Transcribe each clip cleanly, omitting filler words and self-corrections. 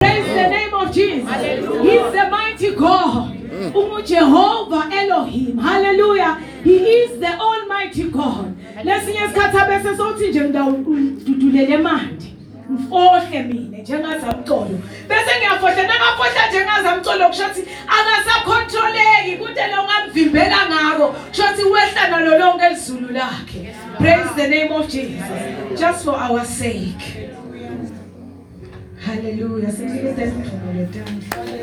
Praise the name of Jesus. He's the mighty God. Jehovah Elohim. Hallelujah. He is the Almighty God. Lesinye isikhathi abese sothi nje ngidudulele manje. Mfohle mina njengazamcolo. Bese ngiyafohla nakafohla njengazamcolo kushothi akasacontroleki kude lo ngamvimbela ngako. Kushothi wehla nalo lonke elizulu lakhe. Praise the name of Jesus. Just for our sake. Hallelujah. Singile testimony down.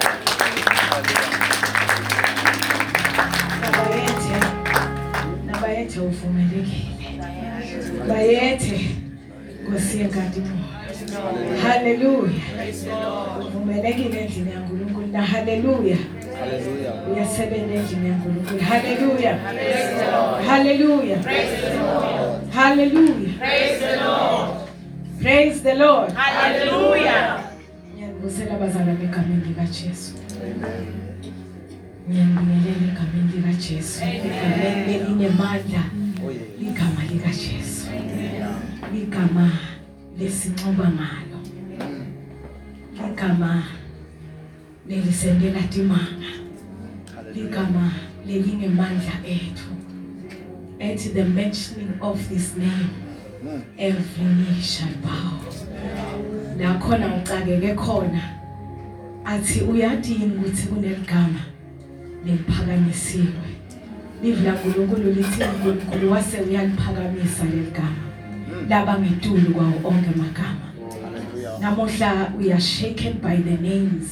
Nabayethe uvumelekile. Bayethe Nkosi yenkantolo. Hallelujah. Uvumelekile endlini yaNkulunkulu na hallelujah. Hallelujah. Uyasebenza endlini yaNkulunkulu. Hallelujah. Hallelujah. Hallelujah. Praise the Lord. Praise the Lord. Hallelujah. Ngiyabusela abazalwane egameni likaJesu. Ngiyabingelela egameni likaJesu. Egameni elinemandla. Igama likaJesu. Igama lesincoba ngalo. Igama lelisendela timanga. Igama lelingemandla ethu. At the mentioning of this name, every knee shall bow. Nakhona ucakeke khona athi uyadini ukuthi kuneligama leliphakanyisiwe. Livla uNkulunkulu lithi uNkulunkulu wase uyaliphakamisa leligama. Laba ngedulu kwawo onke amagama. Namuhla we are shaken by the names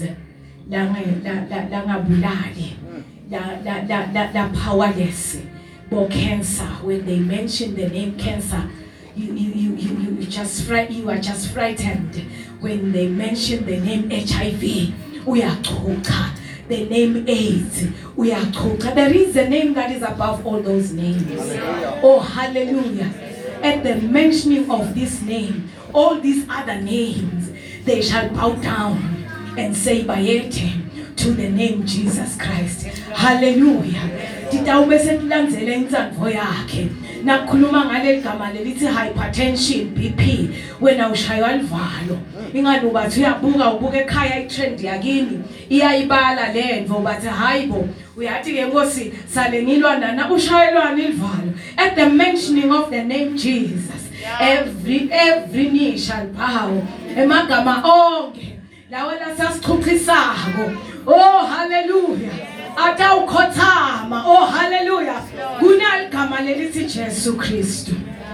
langabulali la powerless. Bo cancer, when they mention the name cancer, you are just frightened. When they mention the name HIV, uyachoka. The name AIDS, uyachoka. There is a name that is above all those names. Hallelujah. Oh, hallelujah. At the mentioning of this name, all these other names, they shall bow down and say bayete to the name Jesus Christ. Hallelujah. Titawube setilandzele intsandvo yakhe. Nakhuluma ngale gama lelithi hypertension, BP, wena ushaywa livalo. Ingani ubathi ubuka ekhaya itrend yakini iyayibala lendvo bathi hayibo uyathi ke Nkosi sale ngilwa nana ushayelwana ilivalo. At the mentioning of the name Jesus, every knee shall bow. Emagama onke lawo lasasichuphisako. Oh hallelujah. Ata ukhothama. Oh hallelujah. Kunaligama lelithi Jesu Kristu.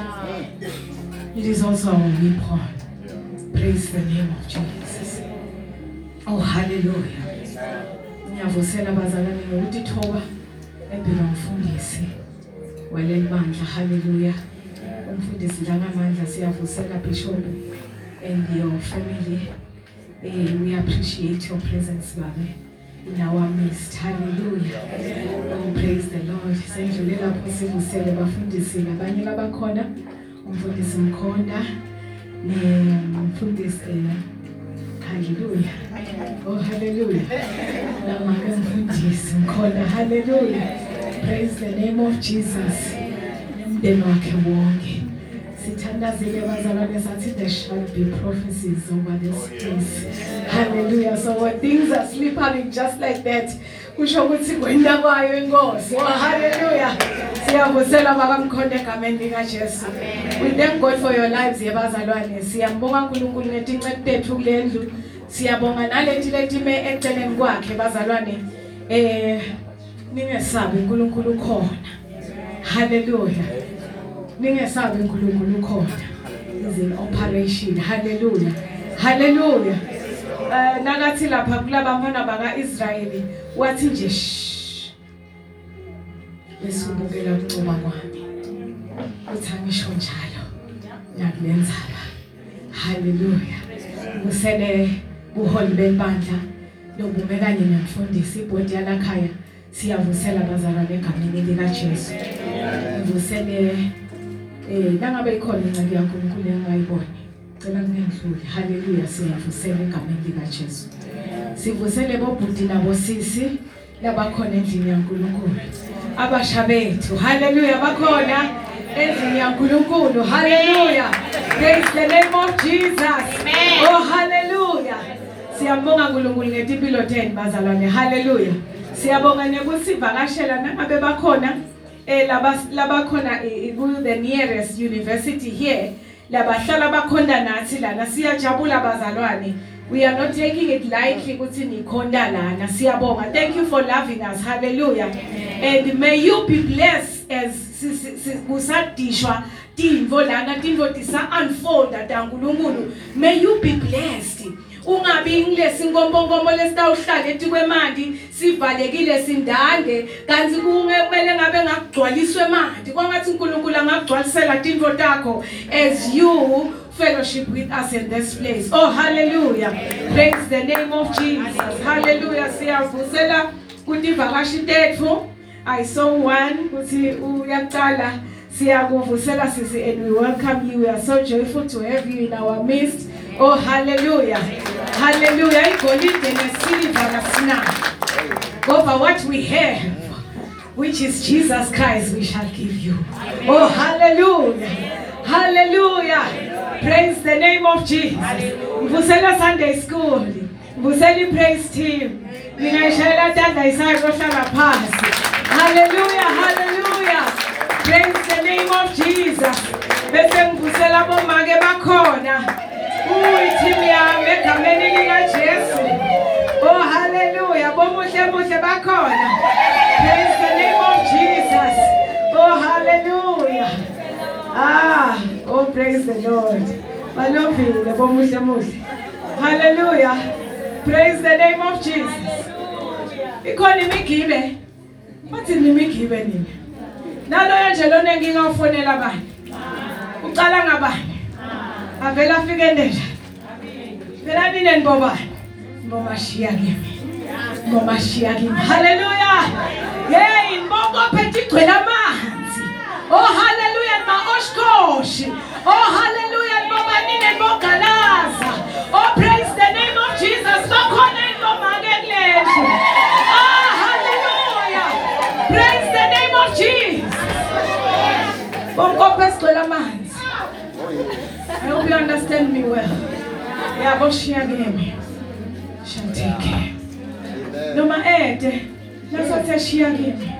It is also our weapon. Praise the name of Jesus. Oh hallelujah. Ngiyavusela abazalwane ngokuthi thoba empilo mfundisi waleli bandla. Hallelujah. Umfundisi ngamandla siyavusela Bishop and your family. We appreciate your presence, Baba, in our midst. Hallelujah. Oh, praise the Lord. Sendlulela phosivusele bafundisi labanye labakhona. Umfundisi Mkhonda nemfundisi hallelujah. Oh hallelujah. Namake mfundisi Mkhonda. Hallelujah. Praise the name of Jesus. Nemdeni wakhe wonke. Sithandazile bazalwane sathi there shall be prophecies over this place. Hallelujah. So when things are slippery just like that, kusho ukuthi kwenda kwayo inkosi. Oh hallelujah. Siyabusela bakamkhonde egameni likaJesu. We thank God for your lives yebazalwane. Siyambonga uNkulunkulu ngetinceku tethu kulendlu. Siyabonga nalethi letime eceleni kwakhe bazalwane. Ningesabi uNkulunkulu khona. Hallelujah. Ningesabi uNkulunkulu khona. Is in operation. Hallelujah. Hallelujah. Nakathi lapha kulaba mbona baka Israeli wathi nje besubukela ukuncuma kwami. Uthi angisho njalo. Ngiyakulenzala. Hallelujah. Musele buholi bebandla lobume kanye nemfundisi ibhodi yalakhaya. Siyavusela abazalwane egameni likaJesu. Ngivusele nangabe ikhona incwadi yaNkulunkulu engayiboni. Cela kungendluli. Hallelujah. Siyavusela egameni likaJesu. Sivusele bobhudi nabo sisi labakhona endlini yaNkulunkulu. Abasha bethu. Hallelujah. Bakhona endlini yaNkulunkulu. Hallelujah. Praise the name of Jesus. Amen. Oh hallelujah. Siyabonga uNkulunkulu ngetimpilo zenu bazalwane. Hallelujah. Siyabonga nekuthi vakashela nangabe bakhona laba khona the nearest university here. Labahlala bakhonda nathi lana siyajabula bazalwane. We are not taking it lightly ukuthi nikhonda lana. Siyabonga. Thank you for loving us. Hallelujah. And may you be blessed as kusadishwa timvo lana timvo tisa unfold atankulunkulu. May you be blessed. Ungabi ngilesi ngombongomo lesitawuhlala etikwemandi sivalekile sindange kanti kumele ngabe ngakugcwaliswe mandi kwangathi uNkulunkulu angakugcwalisela timvo takho as you fellowship with us in this place. Oh hallelujah. Praise the name of Jesus. Hallelujah. Siyavusela kuti vakashi tethu. I saw one kuti uyaqala siyakuvusela sisi and we welcome you. We are so joyful to have you in our midst. Oh hallelujah. Hallelujah. Igolide nesilver nasina. Over what we have, which is Jesus Christ, we shall give you. Oh hallelujah. Hallelujah. Praise the name of Jesus. Vusela Sunday school. Vuseli praise team. Ninashela tanda isai roshana pasi. Hallelujah. Hallelujah. Praise the name of Jesus. Bese mvusela bomage bakhona. Team yami egameni lika Jesu. Oh hallelujah. Bomuhle muhle bakhona. Praise the name of Jesus. Oh hallelujah. Oh praise the Lord. Balobile bomuhle muhle. Hallelujah. Praise the name of Jesus. Ikhona imigibe. Wathi nimigibe nini? Nalo nje lona ngingafonela abanye. Ucala ngabanye. Avela afike ndeja. Vela nini nibobani? Ngomashia kimi. Ngomashia kimi. Hallelujah. Hey, mbongo phethi igcwele amanzi. Oh hallelujah ma oshkoshi. Oh hallelujah ngoba nini ngogalaza. Oh praise the name of Jesus. Bakhona ingomake kulezo. Oh hallelujah. Praise the name of Jesus. Mbongo phethi igcwele amanzi. I hope you understand me well. Yeah, but share game. Shall take care. No my head. That's what I share game.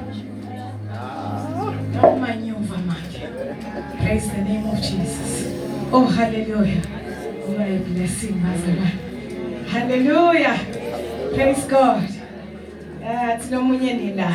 Not my new man. Praise the name of Jesus. Oh hallelujah. You are a blessing, Master. Hallelujah. Praise God. It's no munyenila.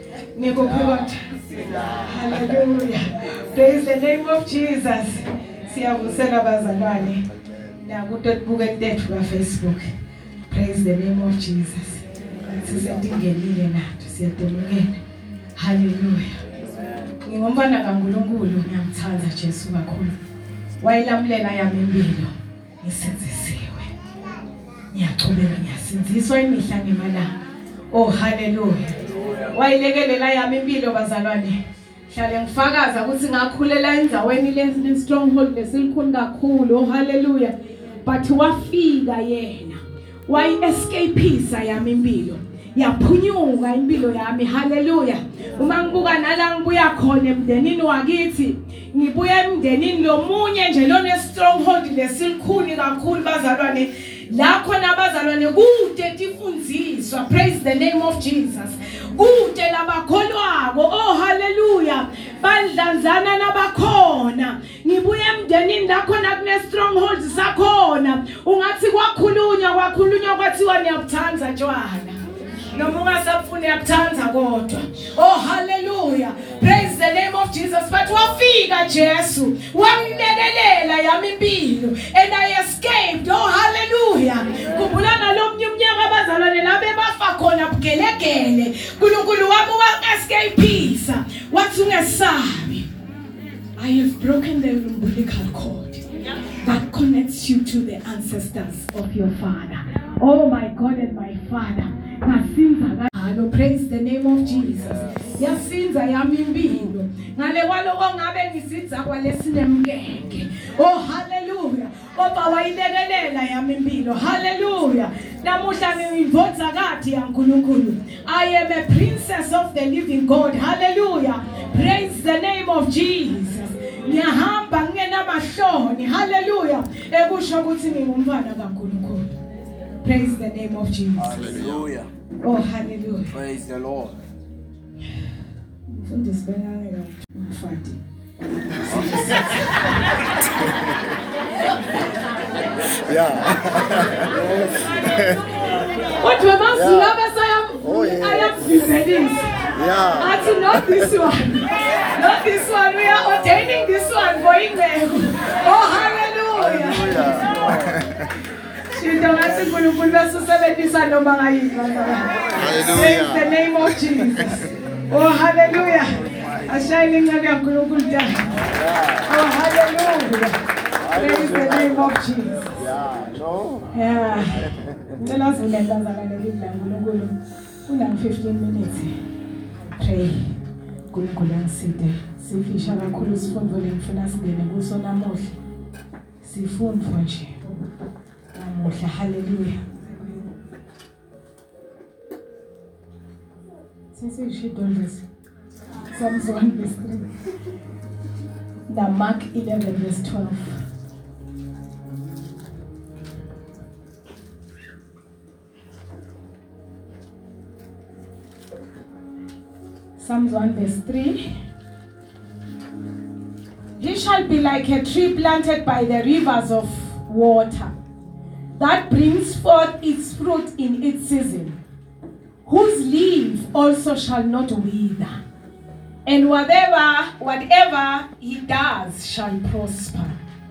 Hallelujah. Praise the name of Jesus. Siyavusela bazalwane na kutobuka tethu ka Facebook. Praise the name of Jesus. Sisentingelile nathi siyadumukela. Hallelujah. Ngingomfana kaNkulunkulu ngiyamthanda Jesu kakhulu. Wayilamulela yami impilo ngisenzisiwe. Ngiyachubeka ngiyasinziswa imihla ngemalanga. Oh hallelujah. Wayilekelela yami impilo bazalwane. Hlale ngifakaza ukuthi ngakhulela endaweni le stronghold lesilikhulu kakhulu. Oh hallelujah. But wafika yena. Why escapeisa yami impilo. Yaphunyuka impilo yami. Hallelujah. Uma ngibuka nala ngibuya khona emndenini wakithi, ngibuya emndenini lomunye nje lone stronghold lesilikhulu kakhulu bazalwane. La khona abazalwane kude tifundziswa. Praise the name of Jesus. Kude labakholwako. Oh hallelujah. Bandlanzana nabakhona. Ngibuye emndenini la khona kune strongholds sakhona. Ungathi kwakhulunywa kwathiwa niyabuthanza tshwana. Noma ungasafuna yakuthanza kodwa. Oh hallelujah. Praise the name of Jesus. But wafika Jesu wamlekelela yami impilo and I escaped. Oh hallelujah. Kumbulana lo mnyaka abazalwane labe bafa khona bugelegele. uNkulunkulu wami wa-escapeisa. Wathi ungesabi. I have broken the umbilical cord that connects you to the ancestors of your father. Oh my God and my Father. Praise the name of Jesus. Yasinza yami impilo. Ngale kwaloko ngabe ngisitsa kwalesinemkenge. Oh hallelujah. Oba wayilekelela yami impilo. Hallelujah. Namuhla ngiyivotsa kathi yaNkulunkulu. I am a princess of the living God. Hallelujah. Praise the name of Jesus. Ngiyahamba ngena mahloni. Hallelujah. Ekusho ukuthi ngingumfana kaNkulunkulu. Praise the name of Jesus. Hallelujah. Oh, hallelujah. Praise the Lord. Yeah. What we must love us, I am this. Yeah. Actually, not this one. Not this one. We are ordaining this one for England. Oh, hallelujah. Praise the name of Jesus. Oh, hallelujah. Oh, hallelujah. Praise the name of Jesus. Yeah. Tell us when that doesn't 15 minutes. Pray. Kunkulu ngiside. Sifisha kakhulu sifundo lemfuna singene kuso namuhla. Sifundo nje. Namuhla, hallelujah. Since you should do this. Psalms 1 verse 3. Now Mark 11 verse 12. Psalms 1 verse 3. He shall be like a tree planted by the rivers of water, that brings forth its fruit in its season, whose leaf also shall not wither, and whatever he does shall prosper.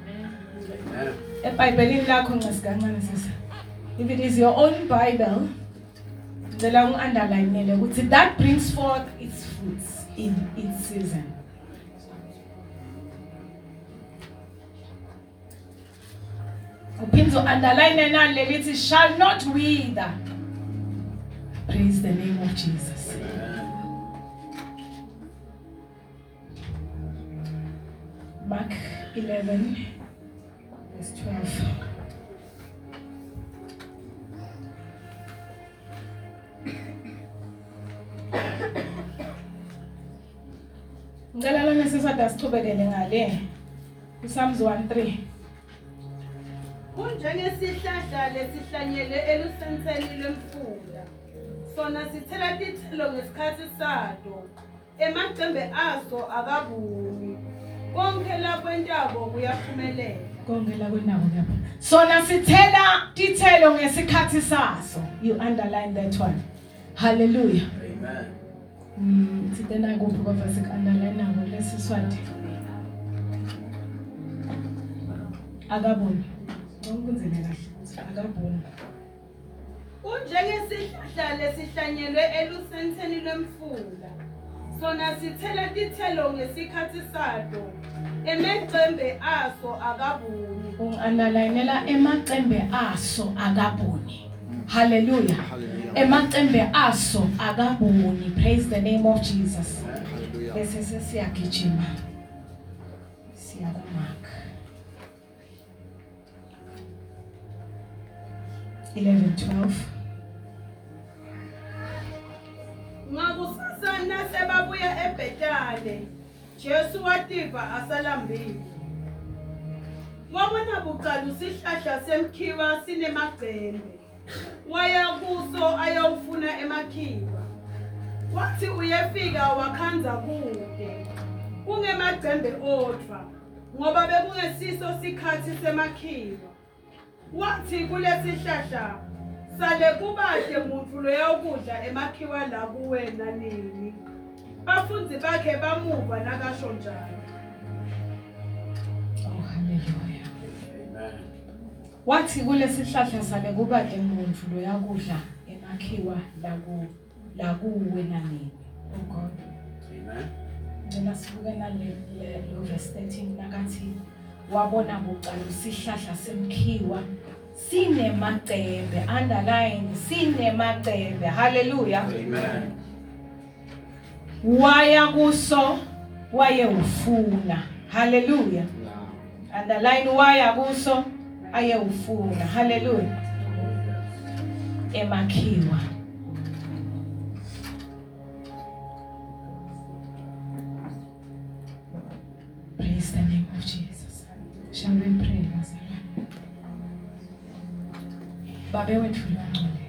If it is your own Bible, the long underline that brings forth its fruits in its season. Upinzo underline and it shall not wither. Praise the name of Jesus. Mark 11 verse 12. Ngicela nesisada sichubekele ngale. Psalms 1:3. Kunjengesihlahla lesihlanyele elusenseni lwemfula. Sona sithela tithelo ngesikhathi sato. Emagcembe aso akabuni. Konke lapho entabo kuyaphumelela. Konke lapho entabo kuyaphumelela. Sona sithela tithelo ngesikhathi saso. You underline that one. Hallelujah. Amen. Sitena kuphi kwaba sikandaline nabo lesiswati. Akabuni. Ngokunzele kahle. Akabuni. Kunjengesihlahla lesihlanyelwe elusenseni lwemfula. Sona sithela tithelo ngesikhathi sato. Emagcembe aso akabuni. Unganalainela emagcembe aso akabuni. Hallelujah. Emagcembe aso akabuni. Praise the name of Jesus. Bese sesiyagijima. Siyakumark 11:12. Ngakusasana sebabuya eBhetale. Jesu wativa asalambile. Wabona bucala isihlahla semkhiwa sinemagcembe. Waya kuso ayawufuna emakhiwa. Wathi uyefika wakhanza kude. Kungemagcembe odwa ngoba bekungesiso sikhathi semakhiwa. Wathi kulesihlahla sale kubahle muntu loyokudla emakhiwa la kuwena nini. Bafunzi bakhe bamuva nakasho njalo. Oh, hallelujah. Amen. Wathi kulesihlahla sale kubahle muntu loyokudla emakhiwa la kuwena nini. Oh God. Amen. Ngena sibuke nale verse 13 nakathi wabona bucala isihlahla semkhiwa sinemacembe. Underline sinemacembe. Hallelujah. Amen. Waya kuso wayewufuna. Hallelujah. Underline waya kuso ayewufuna. Hallelujah. Emakhiwa. Praise the name of Jesus. Shall we pray? babe wethu longcwele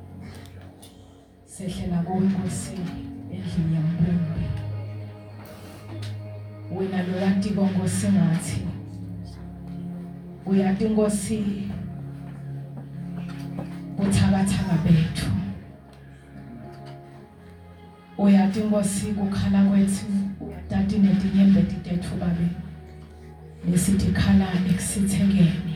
sehlela konkosi endlini yamphembe wena lo yanti konkosi ngathi uyathi inkosi uthakathaka bethu uyathi inkosi kukhala kwethu uyatati netinyembe titethu babe lesithi khala ekusithekeni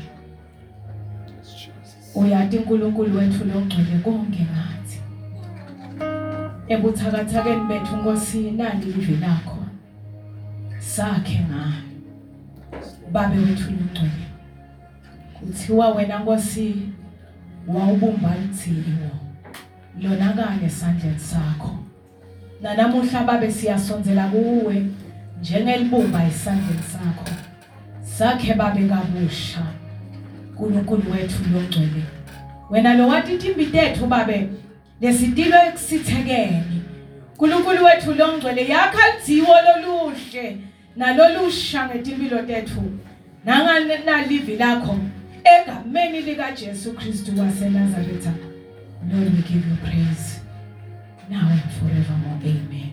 uyathi uNkulunkulu wethu longcwele konke ngathi ebuthakathakeni bethu inkosi nali livi lakho sakhe ngani babe wethu longcwele kuthiwa wena nkosi wawubumba umthilo lona kanye esandleni sakho nanamuhla babe siyasonzela kuwe njengelibumba esandleni sakho sakhe babe kabusha uNkulunkulu wethu longcwele wena lo wathi intimbi tethu babe lesitilo ekusithekeni uNkulunkulu wethu longcwele yakha lidziwo loluhle nalolusha ngetimpilo tethu nangalivi lakho egameni lika Jesu Kristu waseNazaretha. Lord, we give you praise now and forevermore. Amen.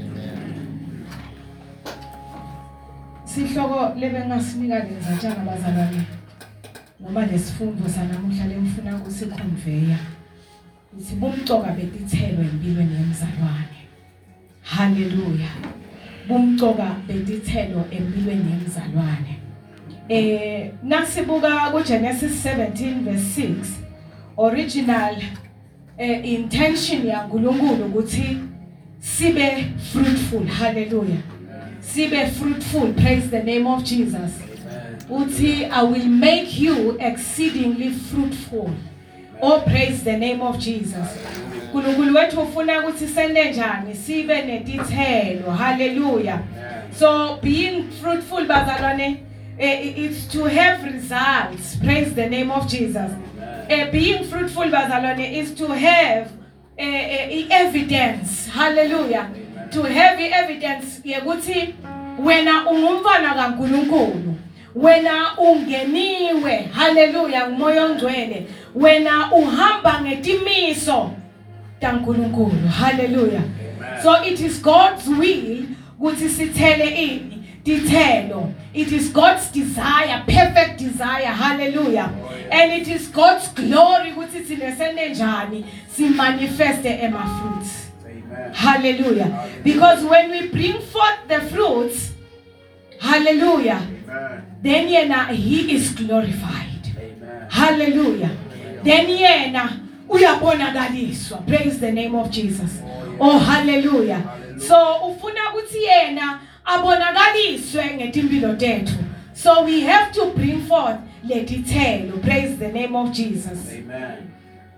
Sihloko lebengasinika lenzatshana bazalwane noma lesifundo sanamuhla lemfuna kusiconveya uthi bumcoka betithelo empilweni yemzalwane. Hallelujah. Bumcoka betithelo empilweni yemzalwane. Nasibuka ku Genesis 17 verse 6 original intention ya uNkulunkulu ukuthi sibe fruitful. Hallelujah. Sibe fruitful. Praise the name of Jesus. Uthi I will make you exceedingly fruitful. Oh, praise the name of Jesus. uNkulunkulu wethu ufuna ukuthi sende njani sibe netithelo. Hallelujah. So being fruitful bazalwane it's to have results. Praise the name of Jesus. Being fruitful bazalwane is to have evidence. Hallelujah. To have evidence yokuthi wena ungumfana kaNkulunkulu, wena ungeniwe, hallelujah, umoya ongcwele, wena uhamba ngetimiso kaNkulunkulu. Hallelujah. So it is God's will ukuthi sithele ini dithelo. It is God's desire, perfect desire. Hallelujah. And it is God's glory ukuthi thina sende njani si manifest ema fruits. Hallelujah. Because when we bring forth the fruits, hallelujah, then yena he is glorified. Hallelujah. Then yena uyabonakaliswa. Praise the name of Jesus. Oh, hallelujah. So ufuna ukuthi yena abonakaliswe ngetimpilo tethu. So we have to bring forth letithelo. Praise the name of Jesus. Amen.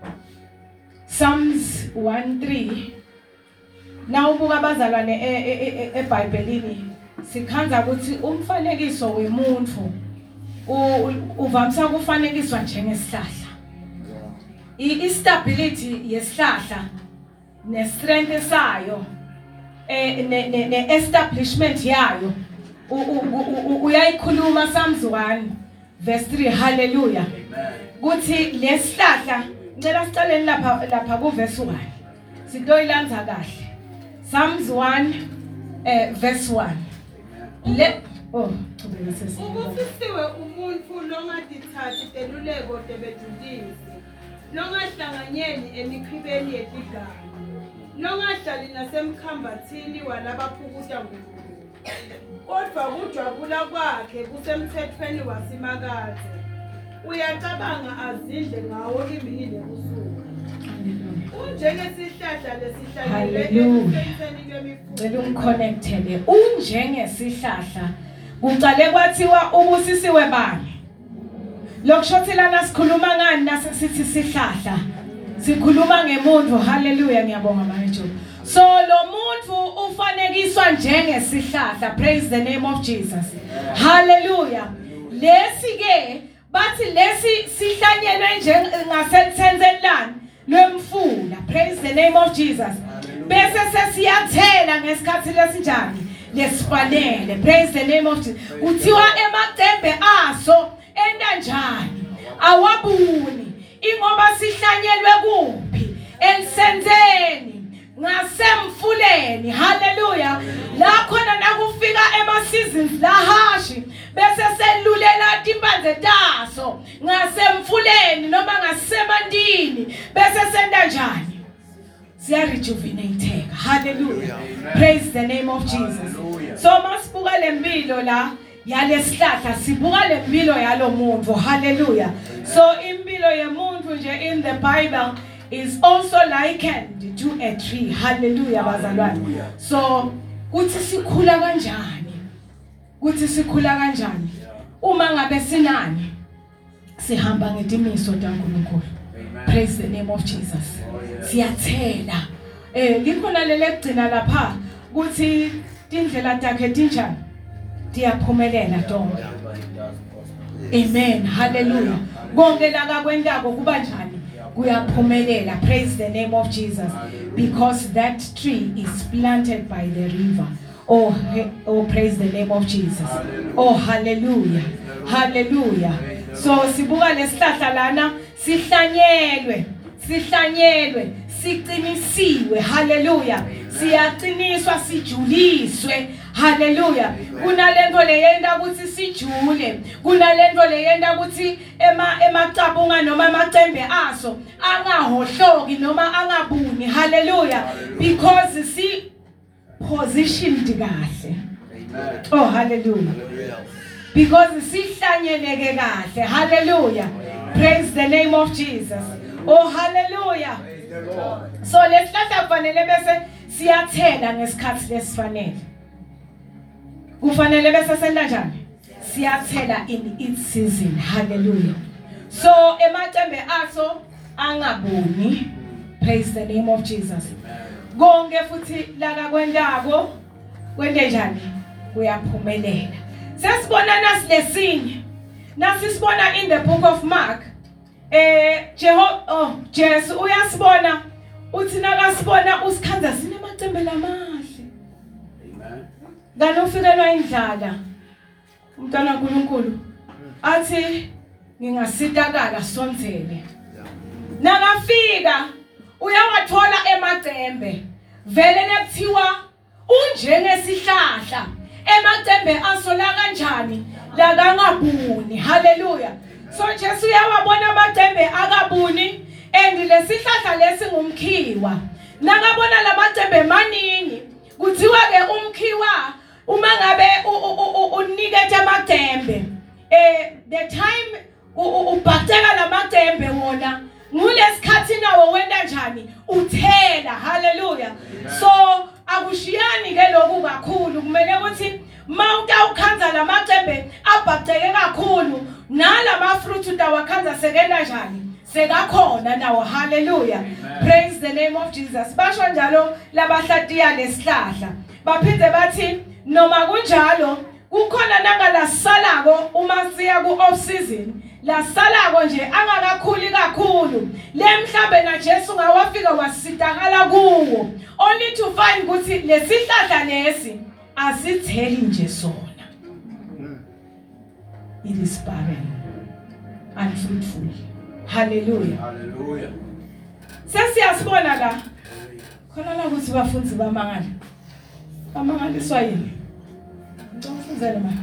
Psalms 1:3. Now ubuka abazalwane eBhayibhelini sikhanza ukuthi umfanekiso wemuntu uvamisa ukufanekiswa njengesihlahla. Istability yesihlahla nestrength sayo ne-establishment yayo uyayikhuluma Psalms 1 verse 3. Hallelujah. Kuthi lesihlahla ngicela sicaleni lapha ku verse 1 sitoyilanza kahle. Psalms 1 verse 1. Ubusisiwe umuntu longadithathi teluleko tebedlulisi, longahlanganyeli emikhibeni yetigaba, longahlali nasemkhambathini walabaphukuta nguNkulunkulu. Kodwa kujabula kwakhe kusemthethweni wasimakade. Uyacabanga azindle ngawo imini nebusuku. Unjengesihlahla lesihlanyelwe ekuseni kwemifuno. Ngeke umconnectele. Unjengesihlahla kuqale kwathiwa ubusisiwe bani. Lokushothilana sikhuluma ngani nasisithi sihlahla. Sikhuluma ngemuntu. Hallelujah, ngiyabonga manje. So lo muntu ufanekiswa njengesihlahla. Praise the name of Jesus. Hallelujah. Lesi ke bathi lesi sihlanyelwe ngasenzenzelani lwemfula. Praise the name of Jesus. Bese sesiyathela ngesikhathi lesinjani lesifanele. Praise the name of Jesus. Kuthiwa emacembe aso enda njani awabuni ingoba sihlanyelwe kuphi elisenzeni ngasemfuleni. Hallelujah. La khona nakufika ema seasons la hashi bese selulela timpanze taso ngasemfuleni noma ngasemandini bese senda njani siya rejuvenate. Hallelujah. Praise the name of Jesus. So masibuka lempilo la yalesihlahla sibuka lempilo yalo muntu. Hallelujah. So impilo yemuntu nje in the Bible is also likened to a tree. Hallelujah bazalwane. So kuthi sikhula kanjani? Kuthi sikhula kanjani? Uma ngabe sinani sihamba ngetimiso taNkulunkulu. Praise the name of Jesus. Siyathela. Likhona lelegcina lapha kuthi indlela takhe tinjani? Diyaphumelela donke. Amen. Hallelujah. Konke la kakwendako kuba njani? Kuyaphumelela. Praise the name of Jesus. Because that tree is planted by the river. Oh, praise the name of Jesus. Oh, hallelujah. Hallelujah. So sibuka lesihlahla lana sihlanyelwe, siqinisiwe. Hallelujah. Siyaqiniswa sijuliswe. Hallelujah. Kunalento leyenda ukuthi sijule. Kunalento leyenda ukuthi emacabunga noma amacembe aso angahohloki noma angabuni. Hallelujah. Because si positioned kahle. Oh, hallelujah. Because sihlanyeleke kahle. Hallelujah. Praise the name of Jesus. Oh, hallelujah. So lesihlahla kufanele bese siyathela ngesikhathi lesifanele. Kufanele bese senda njani? Siyathela in its season. Hallelujah. So emacembe aso angabuni. Praise the name of Jesus. Konke futhi la kwendako kwende njani? Kuyaphumelela. Sesibona nasilesinye. Nasisibona in the book of Mark. Jesu uyasibona uthi nakasibona usikhanza sinemacembe lamahle. Amen. Ngalofikelwa indlala. Umntwana kaNkulunkulu athi ngingasitakala sonzele. Nakafika uyawathola emacembe. Vele nekuthiwa unjengesihlahla. Emacembe asola kanjani? La kangabuni. Hallelujah. So Jesu uyawabona amacembe akabuni and lesihlahla lesi ngumkhiwa. Nakabona lamacembe maningi kuthiwa ke umkhiwa uma ngabe unikete amacembe the time ubhaceka lamacembe wona ngulesikhathi nawo wenda njani uthela. Hallelujah. So akushiyani ke lokhu kakhulu kumele ukuthi mawutawukhanza lamacembe abhaceke kakhulu nalama fruit utawakhanza sekenda njani sekakhona nawo. Hallelujah. Praise the name of Jesus. Basho njalo labahlatiya lesihlahla baphinde bathi noma kunjalo kukhona nangala salako uma siya ku off season la salako nje angakakhuli kakhulu lemhlambe na Jesu ngawafika wasitakala kuwo only to find ukuthi lesihlahla lesi asitheli nje sona. It is barren and fruitful. Hallelujah. Hallelujah. Sesiyasibona la khona la ukuthi bafundisi bamangala bamangaliswa yini ngicofuzele manje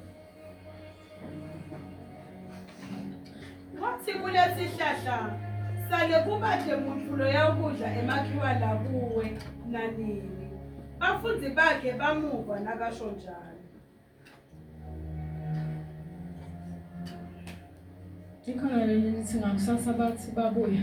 Wathi kulesihlahla sale kubade umuntu lo yakudla emakhiwa la kuwe nanini. Abafundi bakhe bamuva nakasho njalo. ikhona lelithi ngakusasa bathi babuya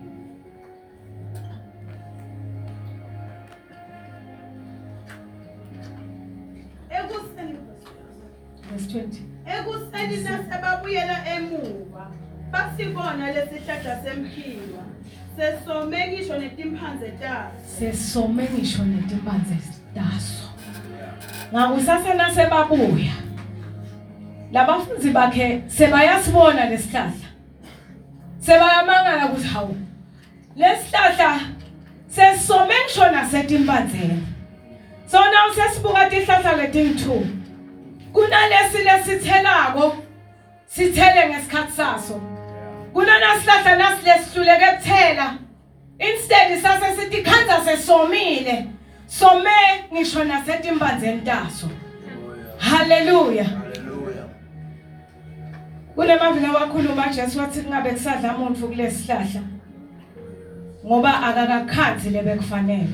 verse 20. Ekuseni nasebabuyela emuva basibona lesihlahla semkhiwa sesome ngisho netimphanze taso. Sesome ngisho netimphanze taso. Ngakusasa nasebabuya labafundi bakhe sebayasibona lesihlahla. Sebayamangala ukuthi hawu lesihlahla sesome ngisho nasetimphanzeni. So now sesibuka tihlahla letingu kunalesi lesithelako sithele ngesikhathi saso Kunona sihlahla nasilesihluleke kuthela. Instead sase sithi khanza sesomile. Some ngisho nasetimbanzeni taso. Hallelujah. Hallelujah. Kunemavila wakhuluma Jesu wathi kungabe kusadla umuntu kulesihlahla. Ngoba akakakhanzi lebekufanele.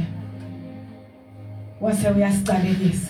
Wase uyasicalelisa.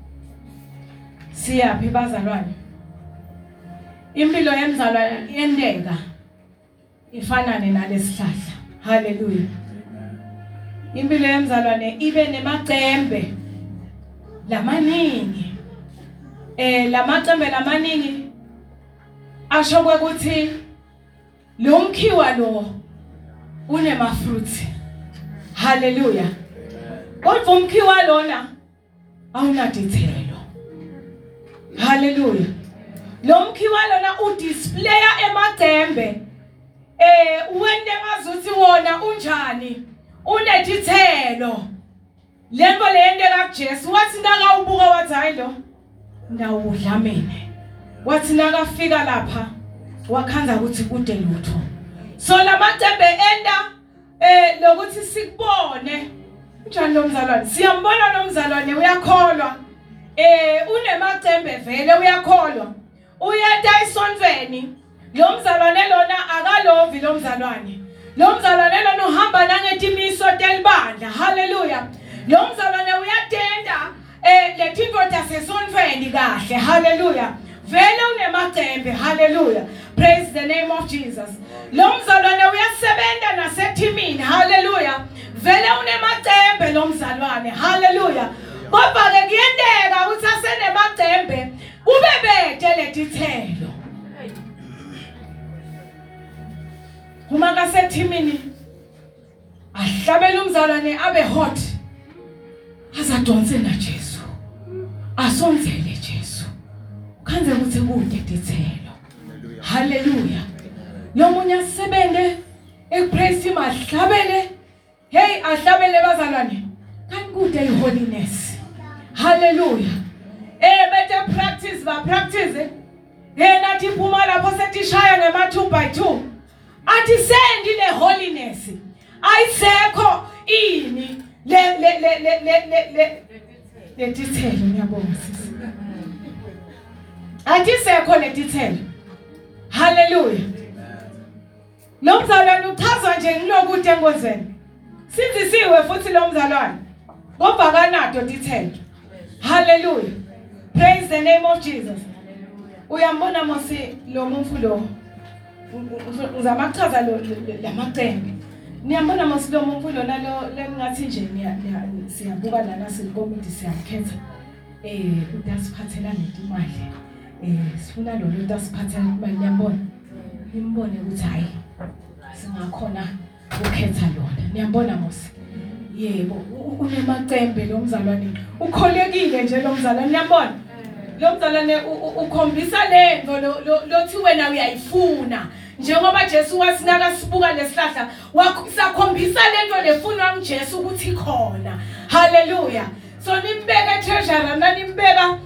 Siyaphi bazalwane? Impilo yemzalwane yendeka ifanane nalesihlahla. Hallelujah. Impilo yemzalwane ibe nemacembe lamaningi. Lamacembe lamaningi asho ukuthi lo mkhiwa lo unema fruits. Hallelujah. Kodwa umkhiwa lona awunadithelo. Hallelujah. Lo mkhiwa lona udisplaya emacembe. Uwende ngazuthi wona unjani? Unedithelo. Lento leyende kaJesu wathi nakawubuka wathi hayi lo ndawudla mina. Wathi nakafika lapha wakhanza ukuthi kude lutho. So lamacembe enda lokuthi sikubone njani lo mzalwane. Siyambona lo mzalwane uyakholwa. Unemacembe vele uyakholwa. Uyeta isonzweni. Lo mzalwane lona akalovi lo mzalwane. Lo mzalwane lona uhamba nangetimiso telibandla. Hallelujah. Lo mzalwane uyatenda letinto tasesonzweni kahle. Hallelujah. Vele unemacembe. Hallelujah. Praise the name of Jesus. Lo mzalwane uyasebenta nasetimini. Hallelujah. Vele unemacembe lo mzalwane. Hallelujah. Kodwa ke kuyendeka ukuthi asenemacembe ubebede letithelo. Uma kasethimini ahlabela umzalwane abe hot. Azadonse na Jesu. Asonzele Jesu. Khanze ukuthi kude dithelo. Hallelujah. Lo munye asebende epraise him ahlabele. Hey ahlabele bazalwane. Kan kude iholiness. Hallelujah. Bete practice ba practice. Nathi phuma lapho setishaya ngema 2x2. Athi sendi le holiness. Ayisekho ini le dithelo ngiyabonga sisi. Athi sekho le dithelo. Hallelujah. Lo mzalwane uchazwa nje ngilokude engozeni. Sinzisiwe futhi lo mzalwane. Ngoba kanato dithelo. Hallelujah. Praise the name of Jesus. Uyambona mose lo muntu lo. Uzama kuchaza lo lamacembe. Niyambona mose lo muntu lo nalo lengathi nje siyabuka lana sikomiti siyakhetha. Utasiphathela ngemali. Sifuna lo muntu asiphathela imali niyambona. Nimbone ukuthi hayi singakhona ukhetha lona. Niyambona mose. Yebo, unemacembe lo mzalwane. Ukholekile nje lo mzalwane niyambona. Lo mzalwane ukhombisa lento lothi wena uyayifuna. Njengoba Jesu wathi nakasibuka lesihlahla, wakhombisa lento lefunwa nguJesu ukuthi khona. Hallelujah. So nimbeka treasure nanimbeka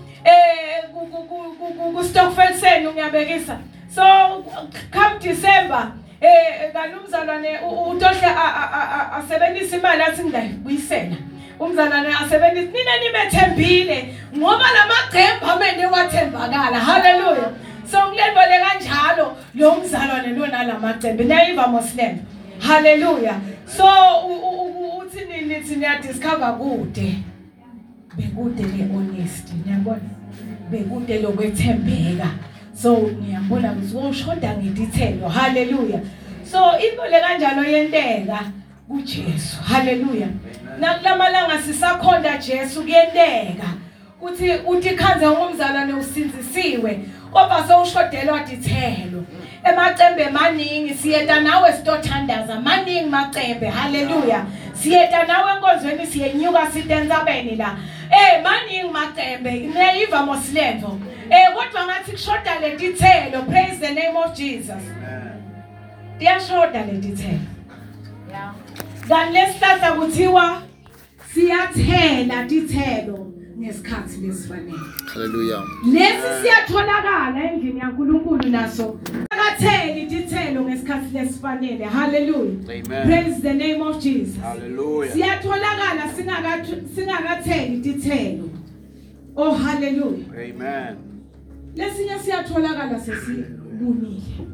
ku stockfel senu ngiyabekisa. So come December kanumzalwane utohle asebenzisa imali athi ngidayibuyisela. Umzalwane asebenzisa nina nibethembile ngoba lamacembe amene wathembakala. Hallelujah. So ngilebole kanjalo lo mzalwane lona lamacembe nayiva Muslim. Hallelujah. So uthi nithi niya discover kude. Bekude le honesty. Ngiyabona. Bekude lokwethembeka. So ngiyabona ukuthi ushoda ngedithelo. Hallelujah. So into le kanjalo yenteka kuJesu. Hallelujah. Nakulamalanga sisakhonda Jesu kuyenteka. Uthi khanze ngomzalwane usinzisiwe. Ngoba sowushodelwa dithelo. Emacembe maningi siyeta nawe sitothandaza maningi macembe. Hallelujah. Siyeta nawe enkonzweni siyenyuka sitenzabeni la. Maningi macembe. Neyiva Moslevo. Kodwa ngathi kushoda le dithelo. Praise the name of Jesus. Diyashoda le dithelo. Yeah. Kanlesihlahla kuthiwa siyathela dithelo. ngesikhathi lesifanele. Hallelujah. Lesi siyatholakala endlini yaNkulunkulu naso. Akatheli dithelo ngesikhathi lesifanele. Hallelujah. Amen. Praise the name of Jesus. Hallelujah. Siyatholakala singakatheli dithelo. Oh hallelujah. Amen. Lesinye siyatholakala sesibunile.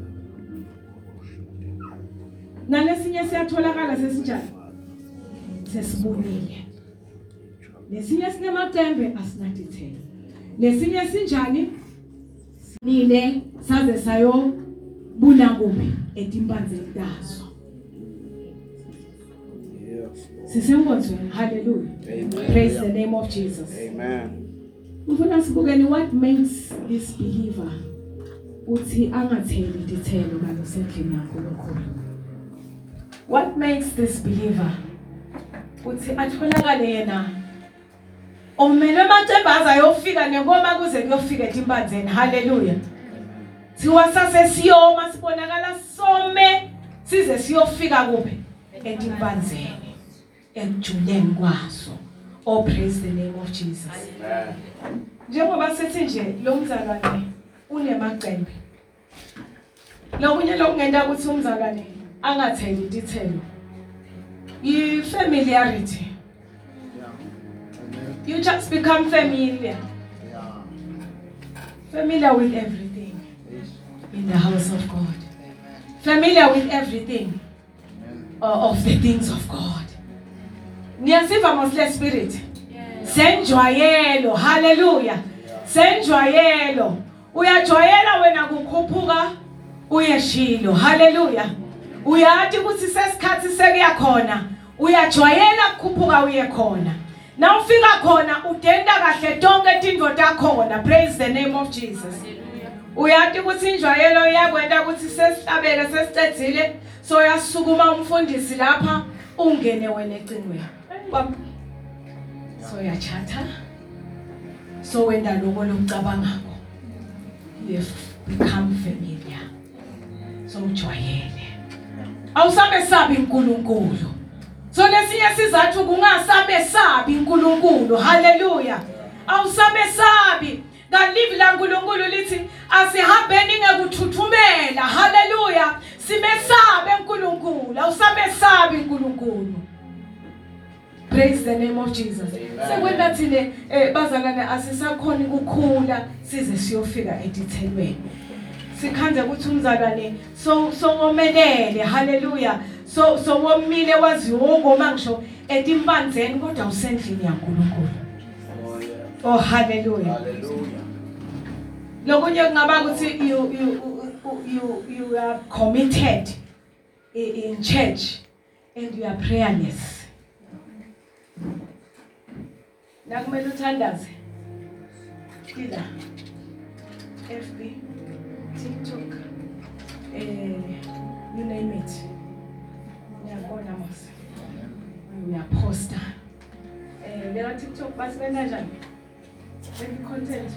Nalesinye siyatholakala sesinjani? Sesibunile. Lesinye sinemacembe asinadithelo. Lesinye sinjani? Sinile saze sayo buna kuphi etimpanzeni tazo. Sisenkonzweni. Hallelujah. Amen. Praise the name of Jesus. Amen. Ufuna sibukeni what makes this believer uthi angatheli dithelo kalosendlini yaNkulunkulu. What makes this believer uthi atholakale yena omele amacembe azayofika nengoma kuze kuyofika etimpanzeni. Hallelujah. Siwa sasesiyoma sibonakala some size siyofika kuphi etimpanzeni ekujuleni kwaso. Oh, praise the name of Jesus. Amen. Njengoba sithi nje lo mzalwane unemacembe. Lokunye lokungenda ukuthi umzalwane angatheli dithelo. You familiarity. You just become familiar. Familiar with everything in the house of God. Familiar with everything of the things of God. Niyasiva mosle spirit. Senjwayelo. Hallelujah. Senjwayelo. Uyajwayela wena kukhuphuka uyeshilo. Hallelujah. Uyathi ukuthi sesikhathi sekuyakhona. Uyajwayela kukhuphuka uyekhona. Na ufika khona udenda kahle tonke tindvo takhona. Praise the name of Jesus. Uyathi ukuthi injwayelo iyakwenda ukuthi sesihlabele sesicedzile so uyasukuma umfundisi lapha ungene wena ecingweni. So uyachata. So wenda lokho lokucabangako. You become familiar. So ujwayele. Awusabe sabi uNkulunkulu. So lesinye sizathu kungasabe sabi uNkulunkulu. Hallelujah. Awusabe sabi. Ngalivi la uNkulunkulu lithi asihambeni ngekuthuthumela. Hallelujah. Simesabe uNkulunkulu. Awusabe sabi uNkulunkulu. Praise the name of Jesus. Sekwenda thine bazalwane asisakhona ukukhula size siyofika edithelweni. Sikhanze ukuthi umzalwane so ngomelele. Hallelujah. So womile waziwo ngoma ngisho etimpanzeni kodwa usendlini yaNkulunkulu. Oh hallelujah. Hallelujah. Lokunye kungaba ukuthi you are committed in church and you are prayerless. Nakumele uthandaze. Kila FB, TikTok, you name it. Ngiyabona mos. Uyaposta. Lelo TikTok basibenda njani? Any content.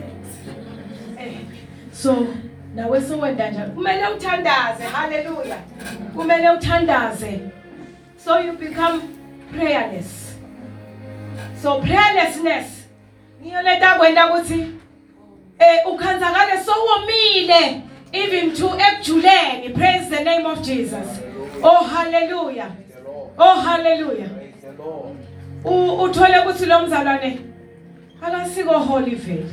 So nawe sowenda njani? Kumele uthandaze. Hallelujah. Kumele uthandaze. So you become prayerless. So prayerlessness niyo leta kwenda ukuthi ukhanzakale sowomile even to ekujuleni. Praise the name of Jesus. Oh hallelujah. Oh hallelujah. Uthole ukuthi lo mzalwane akasiko holy vele.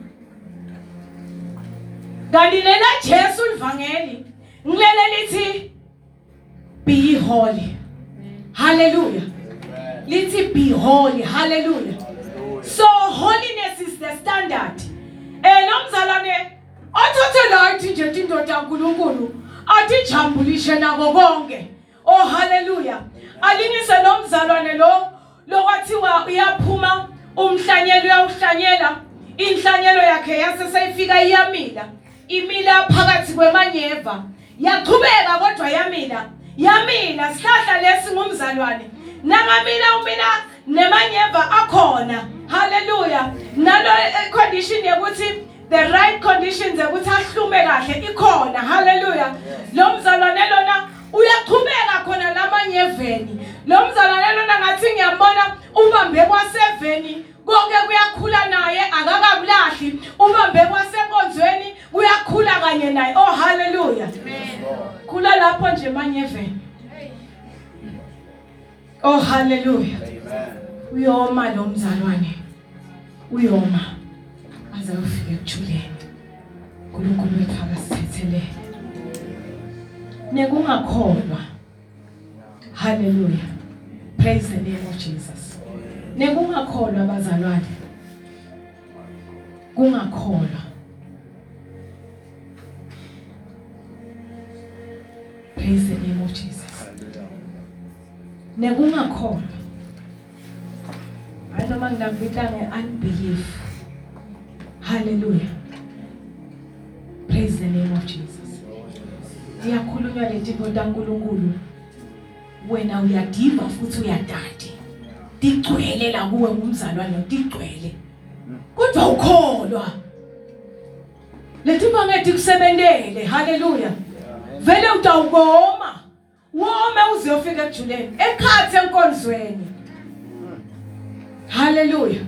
Ngalilela Jesu livangeli ngilele lithi be holy. Hallelujah. Lithi be holy. Hallelujah. So holiness is the standard. Lo mzalwane athothe la ithi nje indoda kaNkulunkulu athi jambulishe nako konke. Oh hallelujah. Alingise lo mzalwane lo kwathiwa uyaphuma umhlanyelo uyawuhlanyela inhlanyelo yakhe yaseseyifika iyamila. Imila phakathi kwemanyeva. Yaqhubeka kodwa yamila sihlahla lesi ngumzalwane. Nangamila umila nemanyeva akhona. Hallelujah. Nalo condition yokuthi the right conditions ukuthi ahlume kahle ikhona. Hallelujah. Lo mzalwane lona uyaqhubeka khona lamanyeveni. Lo mzalwane lona ngathi ngiyambona ubambe kwa7 konke kuyakhula naye akakabulahli ubambe kwasenkonzweni kuyakhula kanye naye. Oh hallelujah. Khula lapho nje manyeveni. Oh hallelujah. Uyoma lo mzalwane. Uyoma aze ufike ejuleni. uNkulunkulu wethu akasithethele. Nekungakholwa. Hallelujah. Praise the name of Jesus. Nekungakholwa bazalwane. Kungakholwa. Praise the name of Jesus. Nekungakholwa. Ayinoma ngidabula ngeunbelief. Hallelujah. Praise the name of Jesus. Diyakhulunywa lezinto taNkulunkulu. Wena uyadiva futhi uyadadi. Digcwele la kuwe ngumzalwane digcwele. Kodwa ukholwa. Lethi bangethi kusebendele. Hallelujah. Vele utawugoma. Wome uzofika ejuleni. Ekhathe enkonzweni. Hallelujah.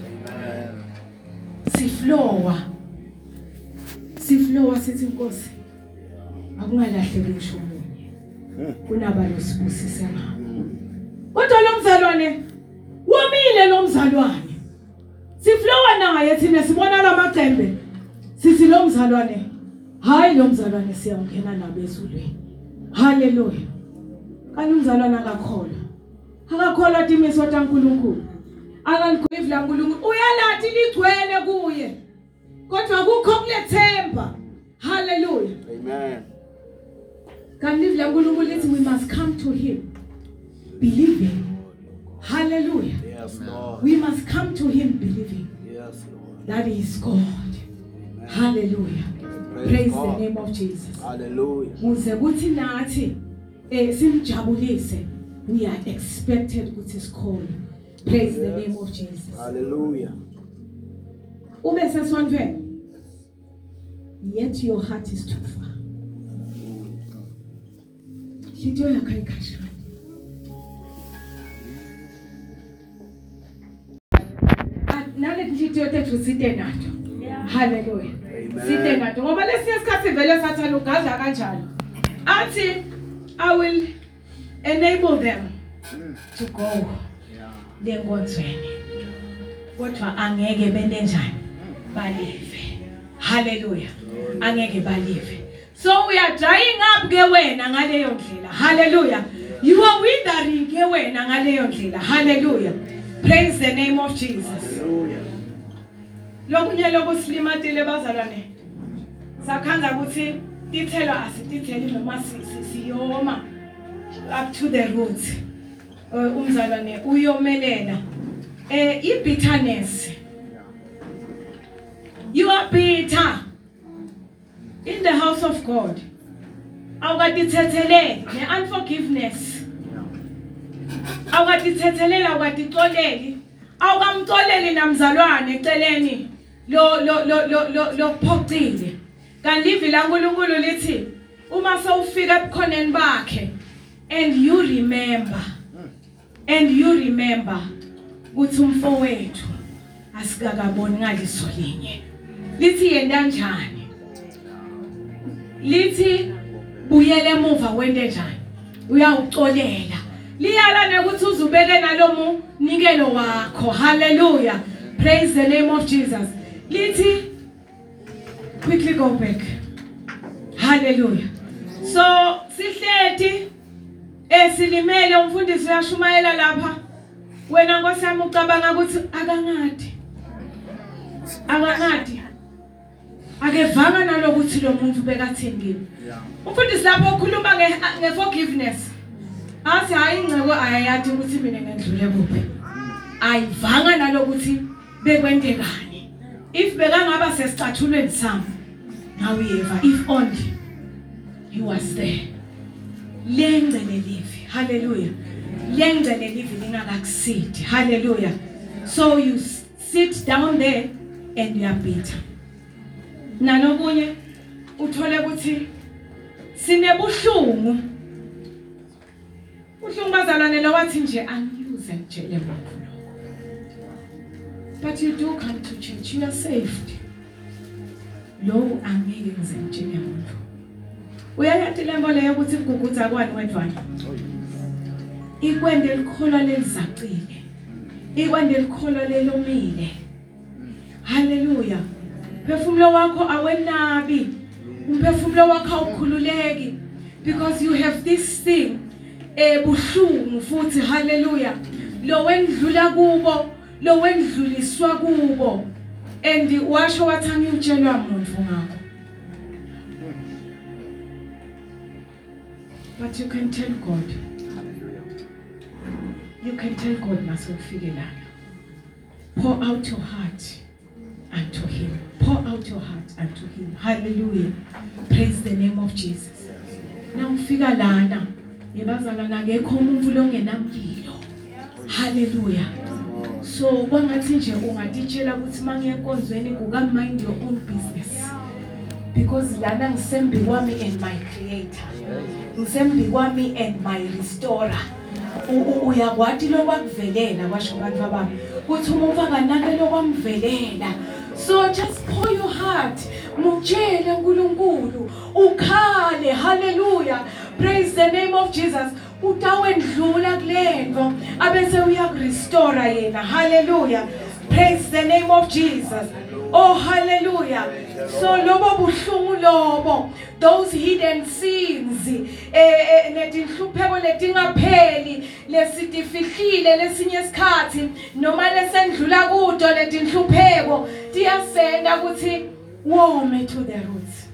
Siflowa sithi Nkosi. Akungalahleki ngisho umunye. Kunabalo sibusise ngabo. Kodwa lo mzalwane womile lo mzalwane. Siflowa naye thina sibona lamacembe. Sithi lo mzalwane hayi lo mzalwane siyangena nabo ezulweni. Hallelujah. Kanti umzalwane akakholwa. Akakholwa timiso taNkulunkulu. Akalikholwa uNkulunkulu. Uyalathi ligcwele kuye. Kodwa kukho kulethemba. Hallelujah. Amen. Kanti la uNkulunkulu lithi we must come to him believing. Hallelujah. Yes, Lord. We must come to him believing Yes, Lord. that he is God. Amen. Hallelujah. Praise the name of Jesus. Hallelujah. Kuze kuthi nathi simjabulise, we are expected ukuthi sikhole. Praise the name of Jesus. Hallelujah. Ube sesondweni. Yet your heart is too far. Hliziyo yakho ayikashani. Nale hliziyo tethu side nato. Hallelujah. Side nato ngoba lesisikhathi vele sathana ugadla kanjalo. Athi I will enable them to go lenkonzweni. Kodwa angeke bende njani? Balive. Hallelujah. Angeke balive. So we are drying up ke wena ngaleyo ndlela. Hallelujah. You are withering ke wena ngaleyo ndlela. Hallelujah. Praise the name of Jesus. Lokunye lokuslimatile bazalwane. Sakhanza ukuthi tithelo asititheli noma siyoma up to the roots. Umzalwane uyomelela. Bitterness. You are bitter in the house of God. Awukatithetheleli ne-unforgiveness. Awukatithetheleli, awukatixoleli. Awukamxoleli namzalwane eceleni lo phoqile. Kanti ivi laNkulunkulu lithi uma sewufika ebukhoneni bakhe and you remember ukuthi umfowethu asikakaboni ngaliso linye. Lithi yenda njani? Lithi buyele emuva wende njani? Uyawuxolela. Liyala nekuthi uzubeke nalomu nikelo wakho. Hallelujah. Praise the name of Jesus. Lithi quickly go back. Hallelujah. So sihleti silimele umfundisi uyashumayela lapha. Wena Nkosi yami ucabanga ukuthi akangadi. Akevanga nalokuthi lo muntu bekathini kimi. Umfundisi lapho ukhuluma ngeforgiveness. Athi hayi ingcebo ayayathi ukuthi mina ngedlule kuphi. Ayivanga nalokuthi bekwendekani. If bekangaba sesicathulweni sami. Now we ever if only he was there. Lengcele live. Hallelujah. Lengcele live lingakakusithi. Hallelujah. So you sit down there and you are bitter. Nanokunye uthole ukuthi sinebuhlungu. Uhlungu bazalwane lo wathi nje angiyuze nje le muntu lo. But you do come to church, you are saved. Lo angeke ngize ngitshele umuntu. Uyayathi lembo leyo ukuthi igugutha kwani wedwana. Ikwende likholwa lelizacile. Ikwende likholwa lelomile. Hallelujah. Umphefumulo wakho awenabi. Umphefumulo wakho awukhululeki because you have this thing buhlungu futhi hallelujah. Lo wendlula kubo, lo wendluliswa kubo. And washo wathi angitshelwa umuntu ngakho. But you can tell God. You can tell God masukufike lana. Pour out your heart unto him. Pour out your heart unto him. Hallelujah. Praise the name of Jesus. Now ufika lana. Yebazalana akekho umuntu longenamlilo. Hallelujah. So kwangathi nje ungatitshela ukuthi mangiye enkonzweni kuka mind your own business. Because lana ngisembi kwami and my creator. Ngisembi kwami and my restorer. Uyakwathi lokwakuvelela kwasho abantu abami. Kuthi umuntu akanake lokwamvelela. So just pour your heart. Mutshele uNkulunkulu. Ukhale. Hallelujah. Praise the name of Jesus. Utawendlula kulento abese uyakurestore yena. Hallelujah. Praise the name of Jesus. Oh hallelujah. So lobo buhlungu lobo, those hidden sins, netinhlupheko letingapheli lesitifihlile lesinye isikhathi noma lesendlula kudo letinhlupheko tiyasenda ukuthi wome to the roots.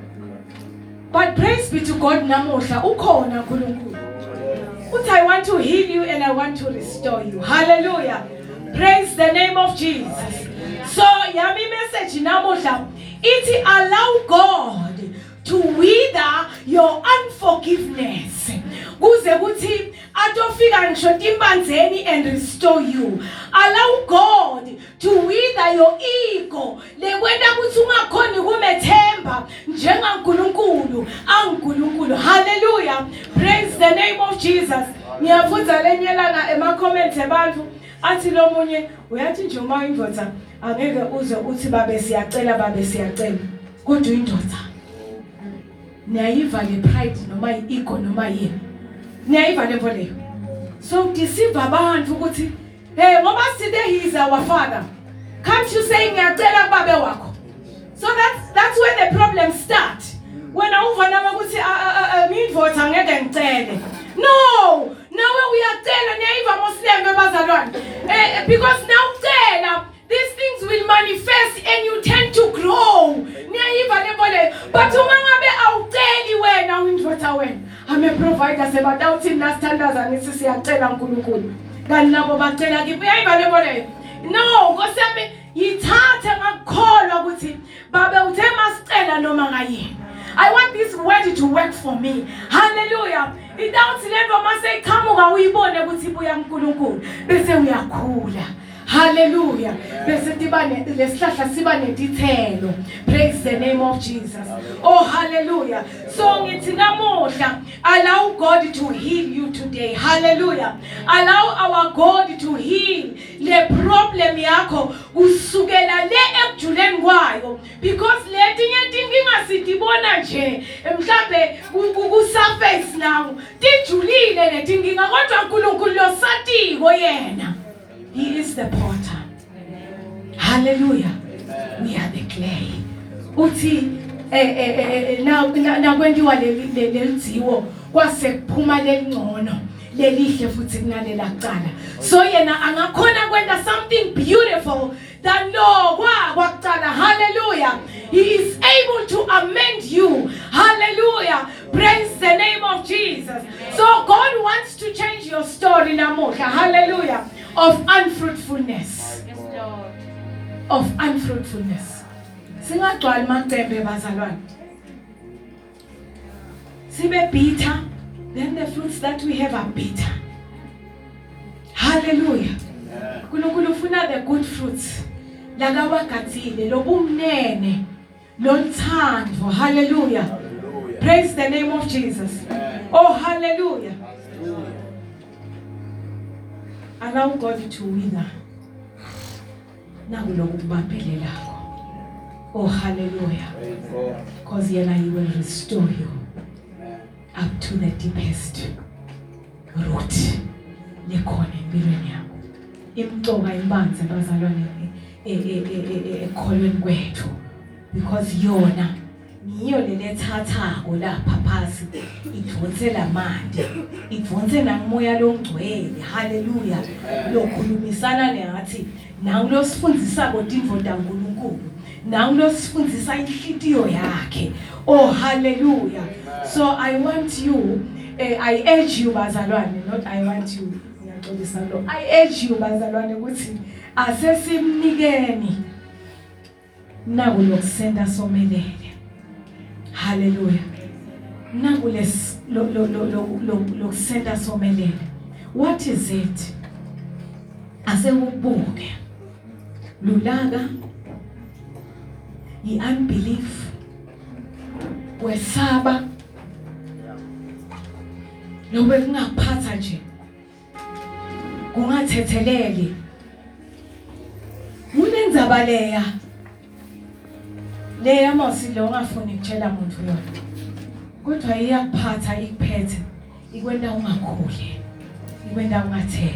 But praise be to God namuhla ukhona uNkulunkulu. Uthi I want to heal you and I want to restore you. Hallelujah. Praise the name of Jesus. So yami message namuhla ithi allow God to wither your unforgiveness. Kuze kuthi atofika ngisho timbanzeni and restore you. Allow God to wither your ego. Lekwenda kuthi ungakhoni kumethemba njengaNkulunkulu, aNkulunkulu. Hallelujah. Praise the name of Jesus. Ngiyafutha lenyelana ema comments abantu athi lo munye uyathi nje uma indvodza angeke uze uthi babe siyacela kodwa indvodza niyayiva le pride noma ego noma yini niyayiva le leyo. So deceive abantu ukuthi hey ngoba sithe he is our father, can't you say ngiyacela kubabe wakho? So that's where the problem start. When awuvana ukuthi indvodza angeke ngicele. No, nawe uyacela niyayiva Muslim bazalwane. Because now tell these things will manifest and you tend to grow. Niyayiva le leyo. But uma ngabe awuceli wena indvodza wena. I'm a provider sebadawuthi na standards angithi siyacela uNkulunkulu. Kanti nabo bacela kimi uyayiva le leyo. No, ngosami yithathe ngakholwa ukuthi babe uthe masicela noma ngayini. I want this word to work for me. Hallelujah. Idawuthi lento mase iqhamuka uyibone ukuthi ibuya kuNkulunkulu bese uyakhula. Hallelujah. Bese tibane lesihlahla siba nedithelo. Praise the name of Jesus. Oh hallelujah. So ngithi namuhla allow God to heal you today. Hallelujah. Allow our God to heal le problem yakho kusukela le ekujuleni kwayo, because letinye tinkinga sitibona nje mhlambe ku surface now tijulile letinkinga kodwa uNkulunkulu losatiko yena. He is the potter. Hallelujah. We are the clay. Uthi na kwendiwa lelidziwo kwase kuphuma lelingcono lelihle futhi kunalela kuqala. So yena angakhona kwenda something beautiful than lo kwakuqala. Hallelujah. He is able to amend you. Hallelujah. Praise the name of Jesus. So God wants to change your story namuhla. Hallelujah. Of unfruitfulness. Yes, Lord. Of unfruitfulness. Singagcwali maqembe bazalwane. Sibe bitter, then the fruits that we have are bitter. Hallelujah. UNkulunkulu ufuna the good fruits. Lakawagathile lobumnene, lothando. Hallelujah. Praise the name of Jesus. Oh hallelujah. Allow God to wither. nakuloko kubambelelako. Oh hallelujah. Praise God. Because yena he will restore you up to the deepest root lekhona empilweni yakho. Imcoka imbanzi bazalwane ekholweni kwethu, because yona niyo lelethathako lapha phasi idvonsela manje, idvonse namoya longcwele. Hallelujah. Lokhulumisana nathi nangilosifundisa kodimvo daNkulunkulu, nangilosifundisa inhlitiyo yakhe. Oh hallelujah. So I want you, I urge you bazalwane, not I want you, ngiyaxolisa lo, I urge you bazalwane ukuthi asesimnikeni nakulokusenda somelele. Hallelujah. Nakules lokusenda somelele. What is it? Asewubuke lulaga, i-unbelief, wesaba, lobe kungaphatha nje, kungathetheleli, unendzaba leya mosi lo ungafuni ukutshela umuntu yona, kodwa iyakuphatha ikuphethe, ikwenda ungakhule, ikwenda ungatheli.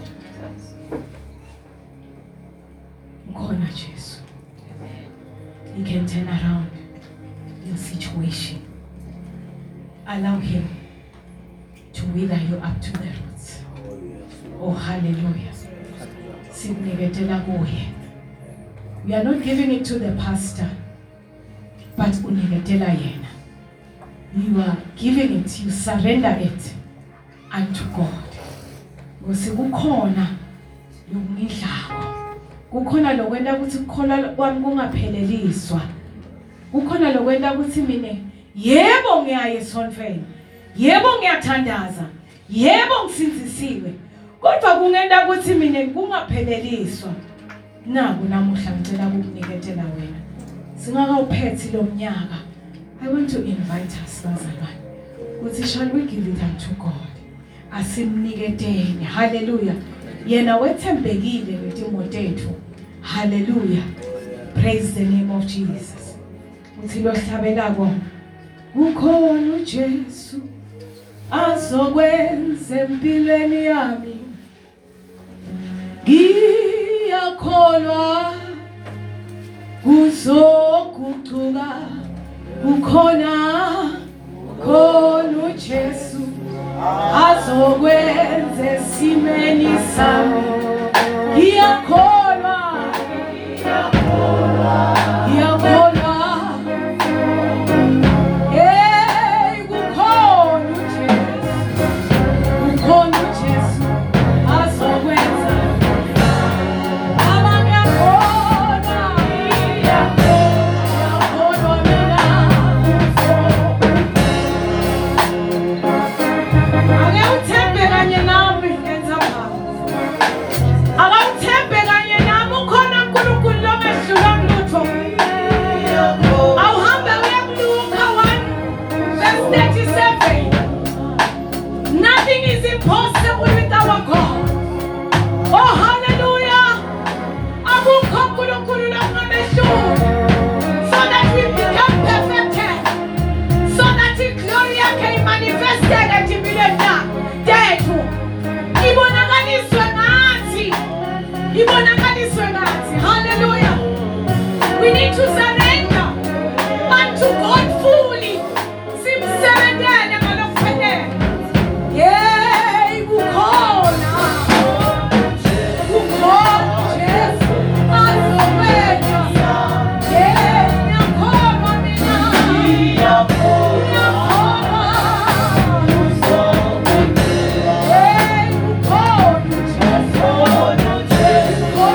Ukhona Jesu. He can turn around your situation. Allow him to wither you up to the roots. Oh hallelujah. Sibniketela kuye. We are not giving it to the pastor, but uniketela yena. You are giving it, you surrender it unto God. Kukhona lokungidlako. Kukhona lokwenda ukuthi ukukholwa kwami kungapheleliswa. Kukhona lokwenda ukuthi mina yebo ngiyaye esontweni. Yebo ngiyathandaza. Yebo ngisinzisiwe. Kodwa kungenda ukuthi mina kungapheleliswa. Naku namuhla ngicela ukukuniketela wena. Singakawuphethi lo mnyaka. I want to invite us bazalwane. Uthi shall we give it unto God? Asimniketeni. Hallelujah. Yena wethembekile ngetimoto ethu. Hallelujah. Praise the name of Jesus. Uthi lo hlabela konke. Ukhona uJesu azokwenza empilweni yami. Ngiyakholwa kuzoguquka. Ukhona uJesu azokwenza esimeni sami. Ngiyakholwa kukhona uJesu azokwenza. Baba ngiyakholwa mina. Angewuthembe kanye nami enza phakathi. Akawuthembe kanye nami ukhona uNkulunkulu longehlula lutho. Awuhambe uye kuLuka 1:37. Nothing is impossible with our God. Oh hallelujah. Akukho uNkulunkulu longehlula. So that we become perfected. So that His glory can manifested empilweni yethu. Ibonakaliswe ngathi. Hallelujah. We need to surrender unto God fully. Simsebenzele ngalokuphelele. Kukhona Jesu azokwenza. Ngiyakholwa mina. Ngiyakholwa.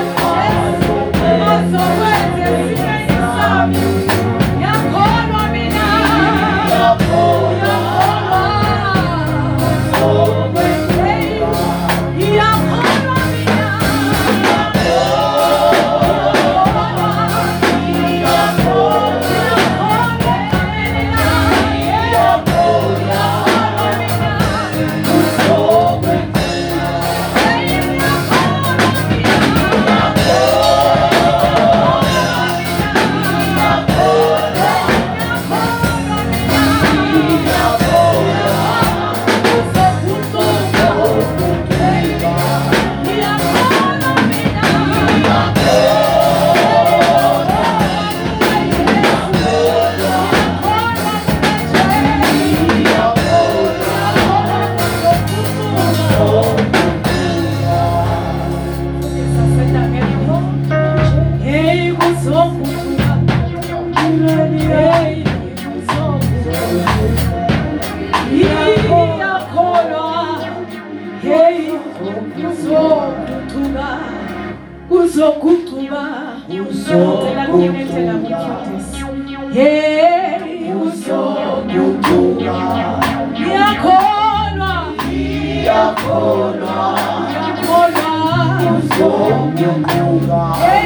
Uzoguquka ngicela kungenethela ngomfundisi hey uzoguquka ngiyakholwa uzoguquka hey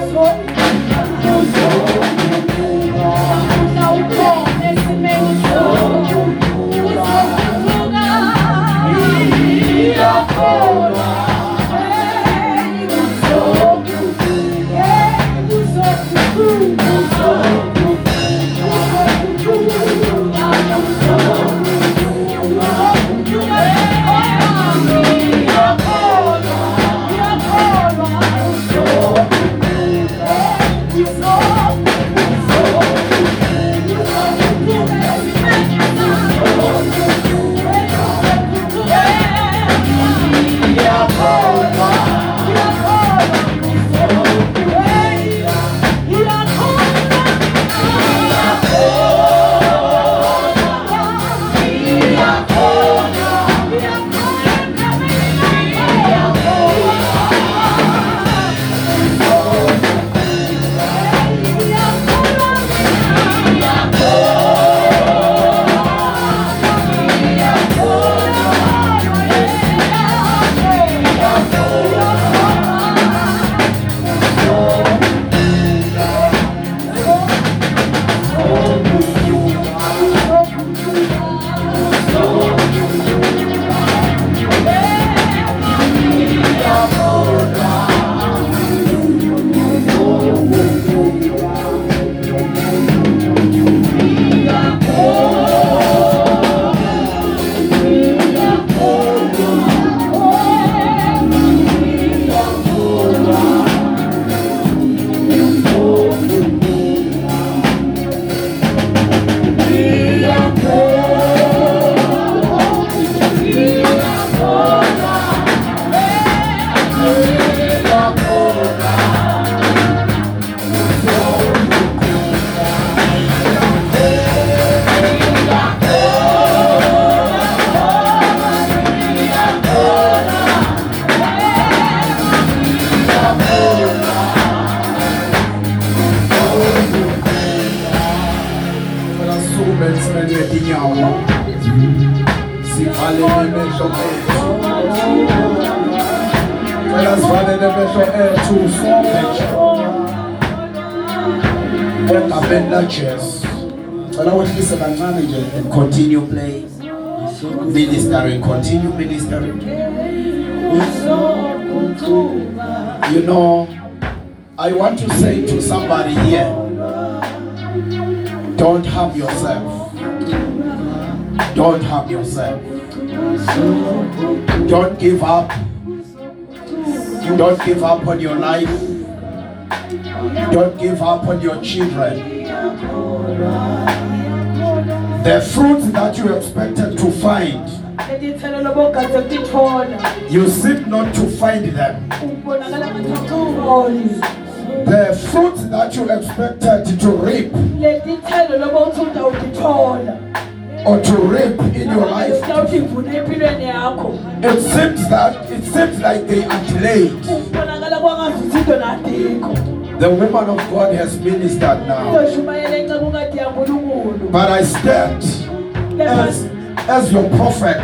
uzoguquka nawukhona esimeni uzoguquka ngiyakholwa And continue playing, ministering, continue ministering. You know, I want to say to somebody here, don't harm yourself. Don't harm yourself. Don't give up. Don't give up on your life. Don't give up on your children. The fruits that you expected to find, you seem not to find them. The fruits that you expected to reap or to reap in your life, it seems like they are delayed. The woman of God has ministered now, but I stand as your prophet.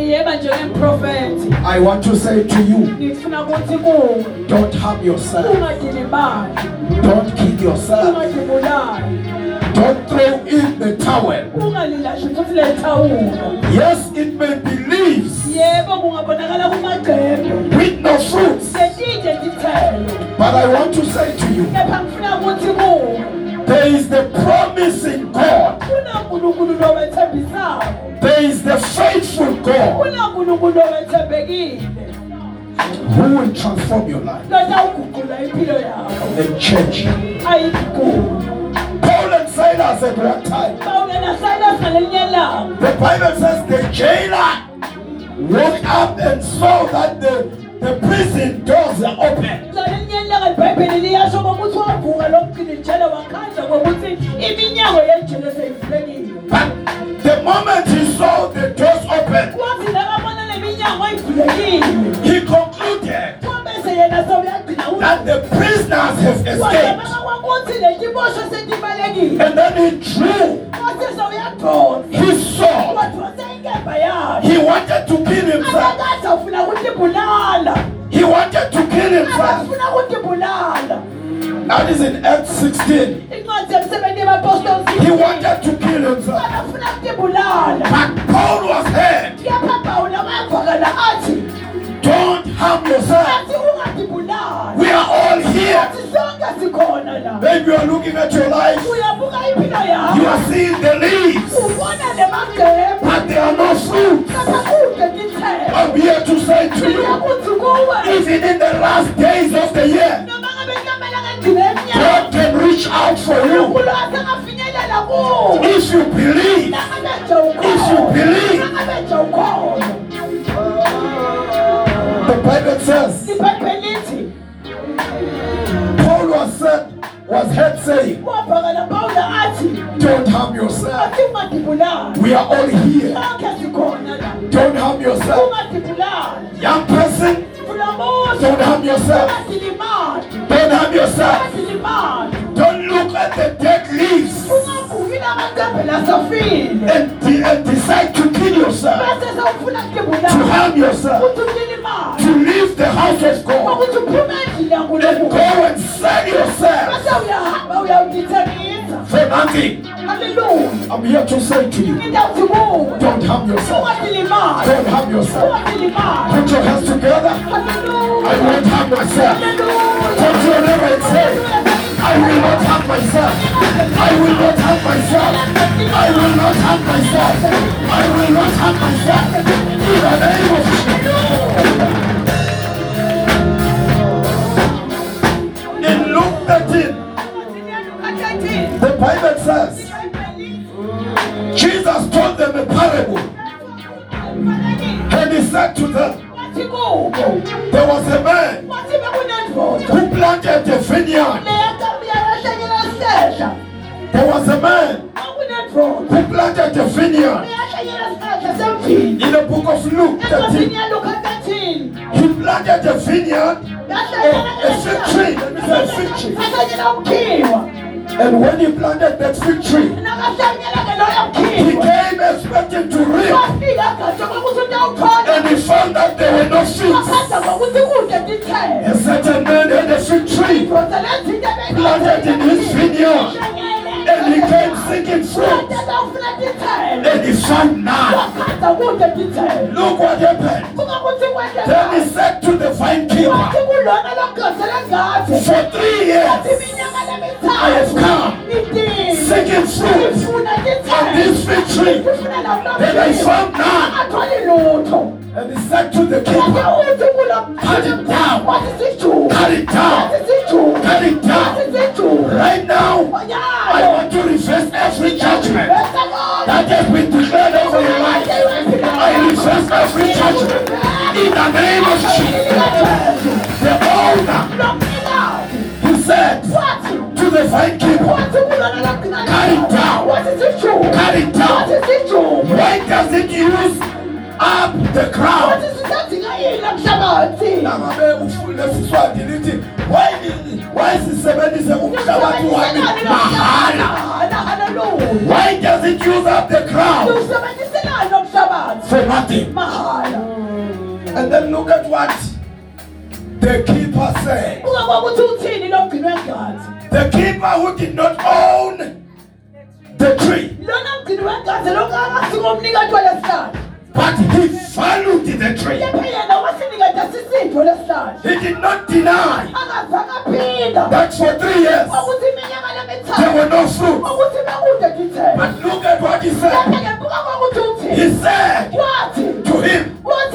I want to say to you, don't harm yourself. Don't kill yourself. Don't throw in the towel. Yes, it may be leaves with no fruits, but I want to say to you, there is the promise in God. There is the faithful God who will transform your life and change you. Paul and Silas at that time, the Bible says the jailer woke up and saw that the prison doors are open. But the moment he saw the doors open, he concluded escaped. And then he drew his sword. He wanted to kill himself. He wanted to kill himself. That is in Acts 16. He wanted to kill himself. But Paul was heard. Don't harm yourself. We are all here. Maybe you are looking at your life. You are seeing the leaves, but there are no fruit. I'm here to say to you, even in the last days of the year, God can reach out for you. If you believe, the Bible says, Paul was heard saying, don't harm yourself. We are all here. Don't harm yourself. Young person, don't harm yourself. Don't harm yourself. Don't look at the dead leaves and decide to kill yourself, to harm yourself, to leave the house of God and go and sell yourself for nothing. I'm here to say to you, don't harm yourself. Don't harm yourself. Put your hands together. I won't harm myself. Touch your neighbor and say, I will not harm myself. I will not harm myself. I will not harm myself. I will not harm myself. In the name of Jesus. In Luke 13, the Bible says, Jesus told them a parable. And he said to them, there was a man who planted a vineyard. There was a man who planted a vineyard. In the book of Luke 13, he planted a vineyard, a fig tree. Let me say a fig tree. And when he planted that fig tree, he came expecting to reap. And he found that there were no figs. A certain man had a fig tree planted in his vineyard. And he came seeking fruit. And he found none. Look what happened. Then he said to the vine keeper, for 3 years I have come seeking fruit on this fig tree, and I found none. And he said to the keeper, cut it down, cut it down, cut it down. Right now, I want to reverse every judgment that has been declared over your life. I reverse every judgment in the name of Jesus. The owner, he said to the vine keeper, cut it down, cut it down. Why does it use up the ground? Why sisebenzise umhlabathi wami mahala? Why does it use up the ground? For nothing. And then look at what the keeper said. The keeper who did not own the tree, but he valued the tree. He did not deny that for 3 years there were no fruit. But look at what he said. He said to him,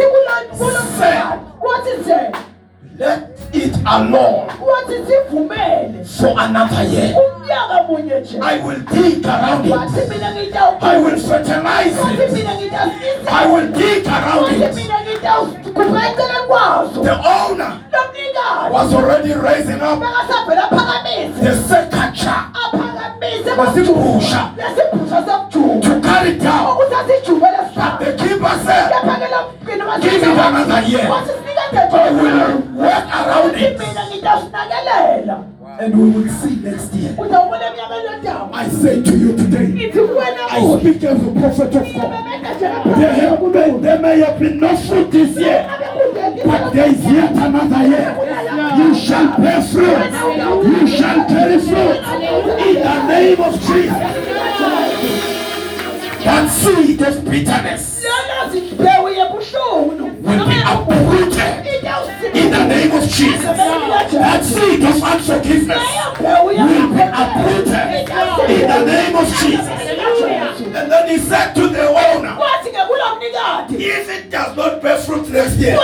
let it alone for another year. I will dig around it. I will fertilize it. I will dig around it. The owner was already raising up the sekacha to carry it down. But the keeper said, give it another year. I will work around it. And we will see next year. I say to you today, I speak as a prophet of God. There may have been no fruit this year, but there is yet another year. You shall bear fruit. You shall carry fruit in the name of Jesus. That seed of bitterness will be uprooted in the name of Jesus. That seed of unforgiveness will be uprooted in the name of Jesus. And then he said to the owner, if it does not bear fruit next year,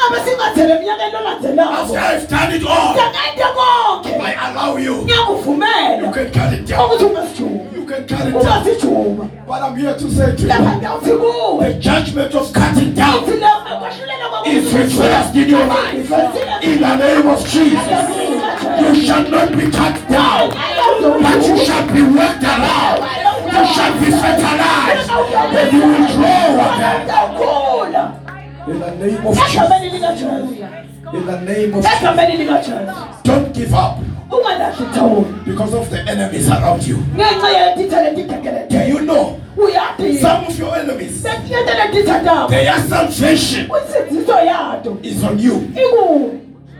after I've done it all, I allow you. You can cut it down. You can cut it down. But I'm here to say to you, the judgment of cutting down is reversed in your life. In the name of Jesus, you shall not be cut down, but you shall be worked around. You shall be fertilized, and you will grow again. In the name of Jesus. In the name of Jesus. Don't give up because of the enemies around you. Do you know some of your enemies, their salvation is on you.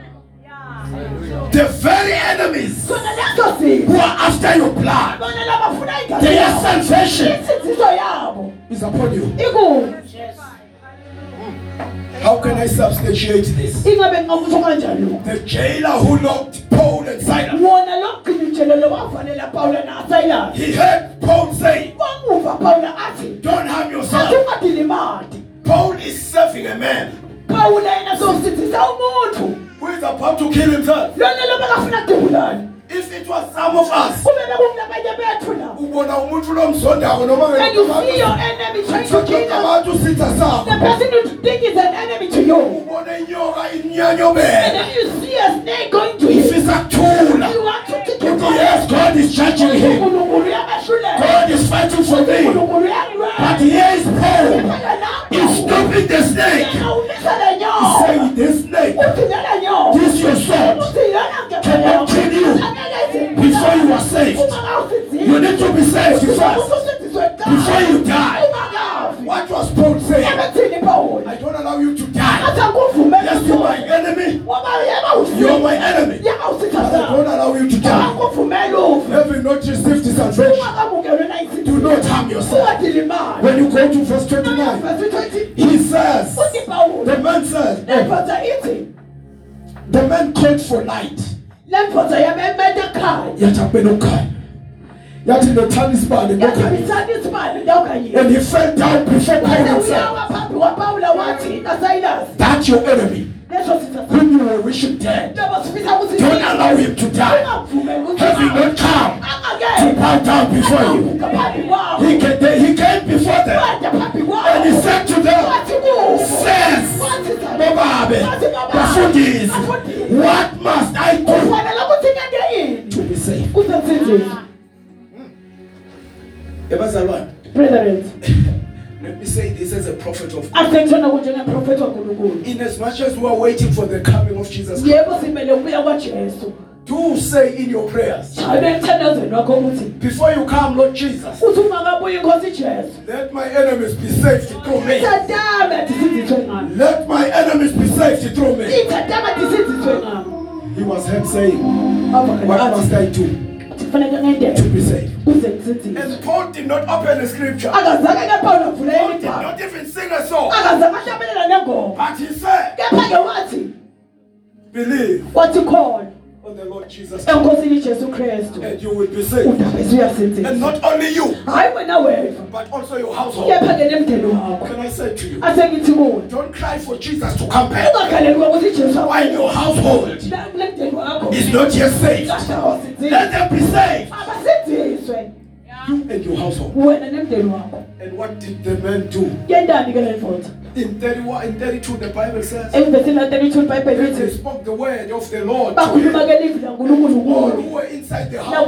The very enemies who are after your blood, their salvation is upon you. How can I substantiate this? The jailer who locked Paul and Silas, he heard Paul say, don't harm yourself. Paul is serving a man who is about to kill himself. If it was some of us, and you see your enemy trying to kill you, the person you think is an enemy to you, and then you see a snake going to him, you want to take him. Yes, God is judging him. God is fighting for me. But here is Paul. He's stopping the snake. He's saying, this snake, this your sword, cannot kill you before you are saved. You need to be saved first before you die. What was Paul saying? I don't allow you to die. Yes, you're my enemy. You're my enemy. But I don't allow you to die. Having not received this salvation, do not harm yourself. When you go to verse 29, he says, the man says, the man called for light. Yet in the talisman, and he fell down before Paul and said, that's your enemy, whom you were wishing dead. Don't allow him to die. Having not come to bow down before you, he came before them, and he said to them, says, what must I do to be saved? Brethren, let me say this as a prophet of God. In as much as we are waiting for the coming of Jesus Christ, do say in your prayers, before you come, Lord Jesus, let my enemies be saved through me. Let my enemies be saved through me. He was heard saying, what must I do to be saved? And Paul did not open the scripture. Paul did not even sing a song. But he said, believe what you call on the Lord Jesus Christ, and you will be saved. And not only you, but also your household. Can I say to you, don't cry for Jesus to come back while your household is not yet saved. Let them be saved. You and your household. And what did the man do? In 31, in 32, the Bible says, they spoke the word of the Lord to him, all who were inside the house.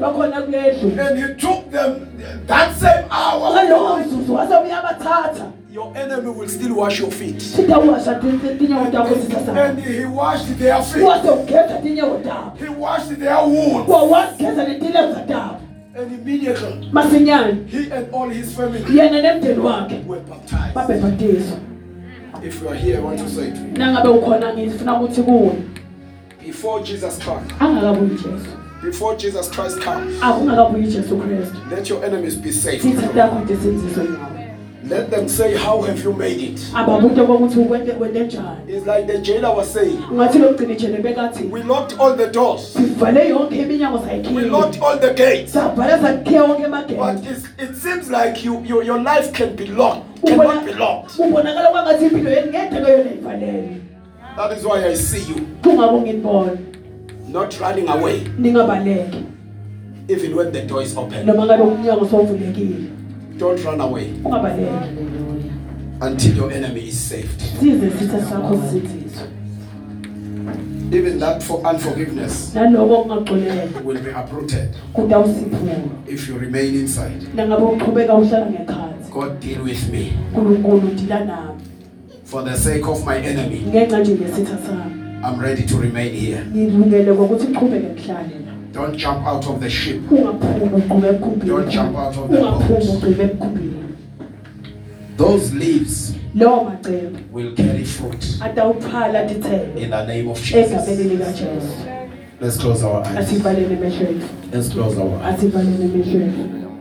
And he took them that same hour. your enemy will still wash your feet. sitawasha tinyawo takho sitasa And he washed their feet. wazogeza tinyawo takho He washed their wounds. wawageza netileza takho And immediately, masinyane he and all his family yena nemndeni wakhe were baptized. babebhaptizwa. If you are here, I want to say to you, Nangabe ukhona ngifuna ukuthi kuwe before Jesus comes, angakabuyi Jesu before Jesus Christ comes, akungakabuyi Jesu Kristu let your enemies be safe. sitha takho ndisiziswe nawe Let them say, how have you made it? ababude ukuthi wende njani It's like the jailer was saying, ungathi lo mgcini jele bekathi we locked all the doors. sivale yonke iminyango We sayikhile locked all the gates. sabhala sakhiya wonke But amageti it seems like your life can be locked, cannot be locked. ubonakala kwangathi impilo yeni ngeke leyona ivalele. That is why I see you Kungako nginibona not running away, ningabaleki even when the door is open. noma ngabe umnyango sowuvulekile Don't run away ungabaleki until your enemy is saved. size sitha sakho sisiziswe Even that for unforgiveness naloko kungaxoleka will be uprooted kutawusiphula if you remain inside. nangabe uqhubeka uhlala ngekhansi God, deal with me uNkulunkulu dila nami for the sake of my enemy. ngenxa nje ngesitha sami I'm ready to remain here. ngilungele ukuthi uqhubeke ngihlale la Don't jump out of the ship. ungaphumi ugqume ekhumbini Don't jump out of the ungaphumi boat. ugqume ekhumbini Those leaves lawo macebo will carry fruit atawuphala tithelo in the name of egameni Jesus. likaJesu Let's close our eyes. asivalele emehlweni Let's close our eyes. asivalele emehlweni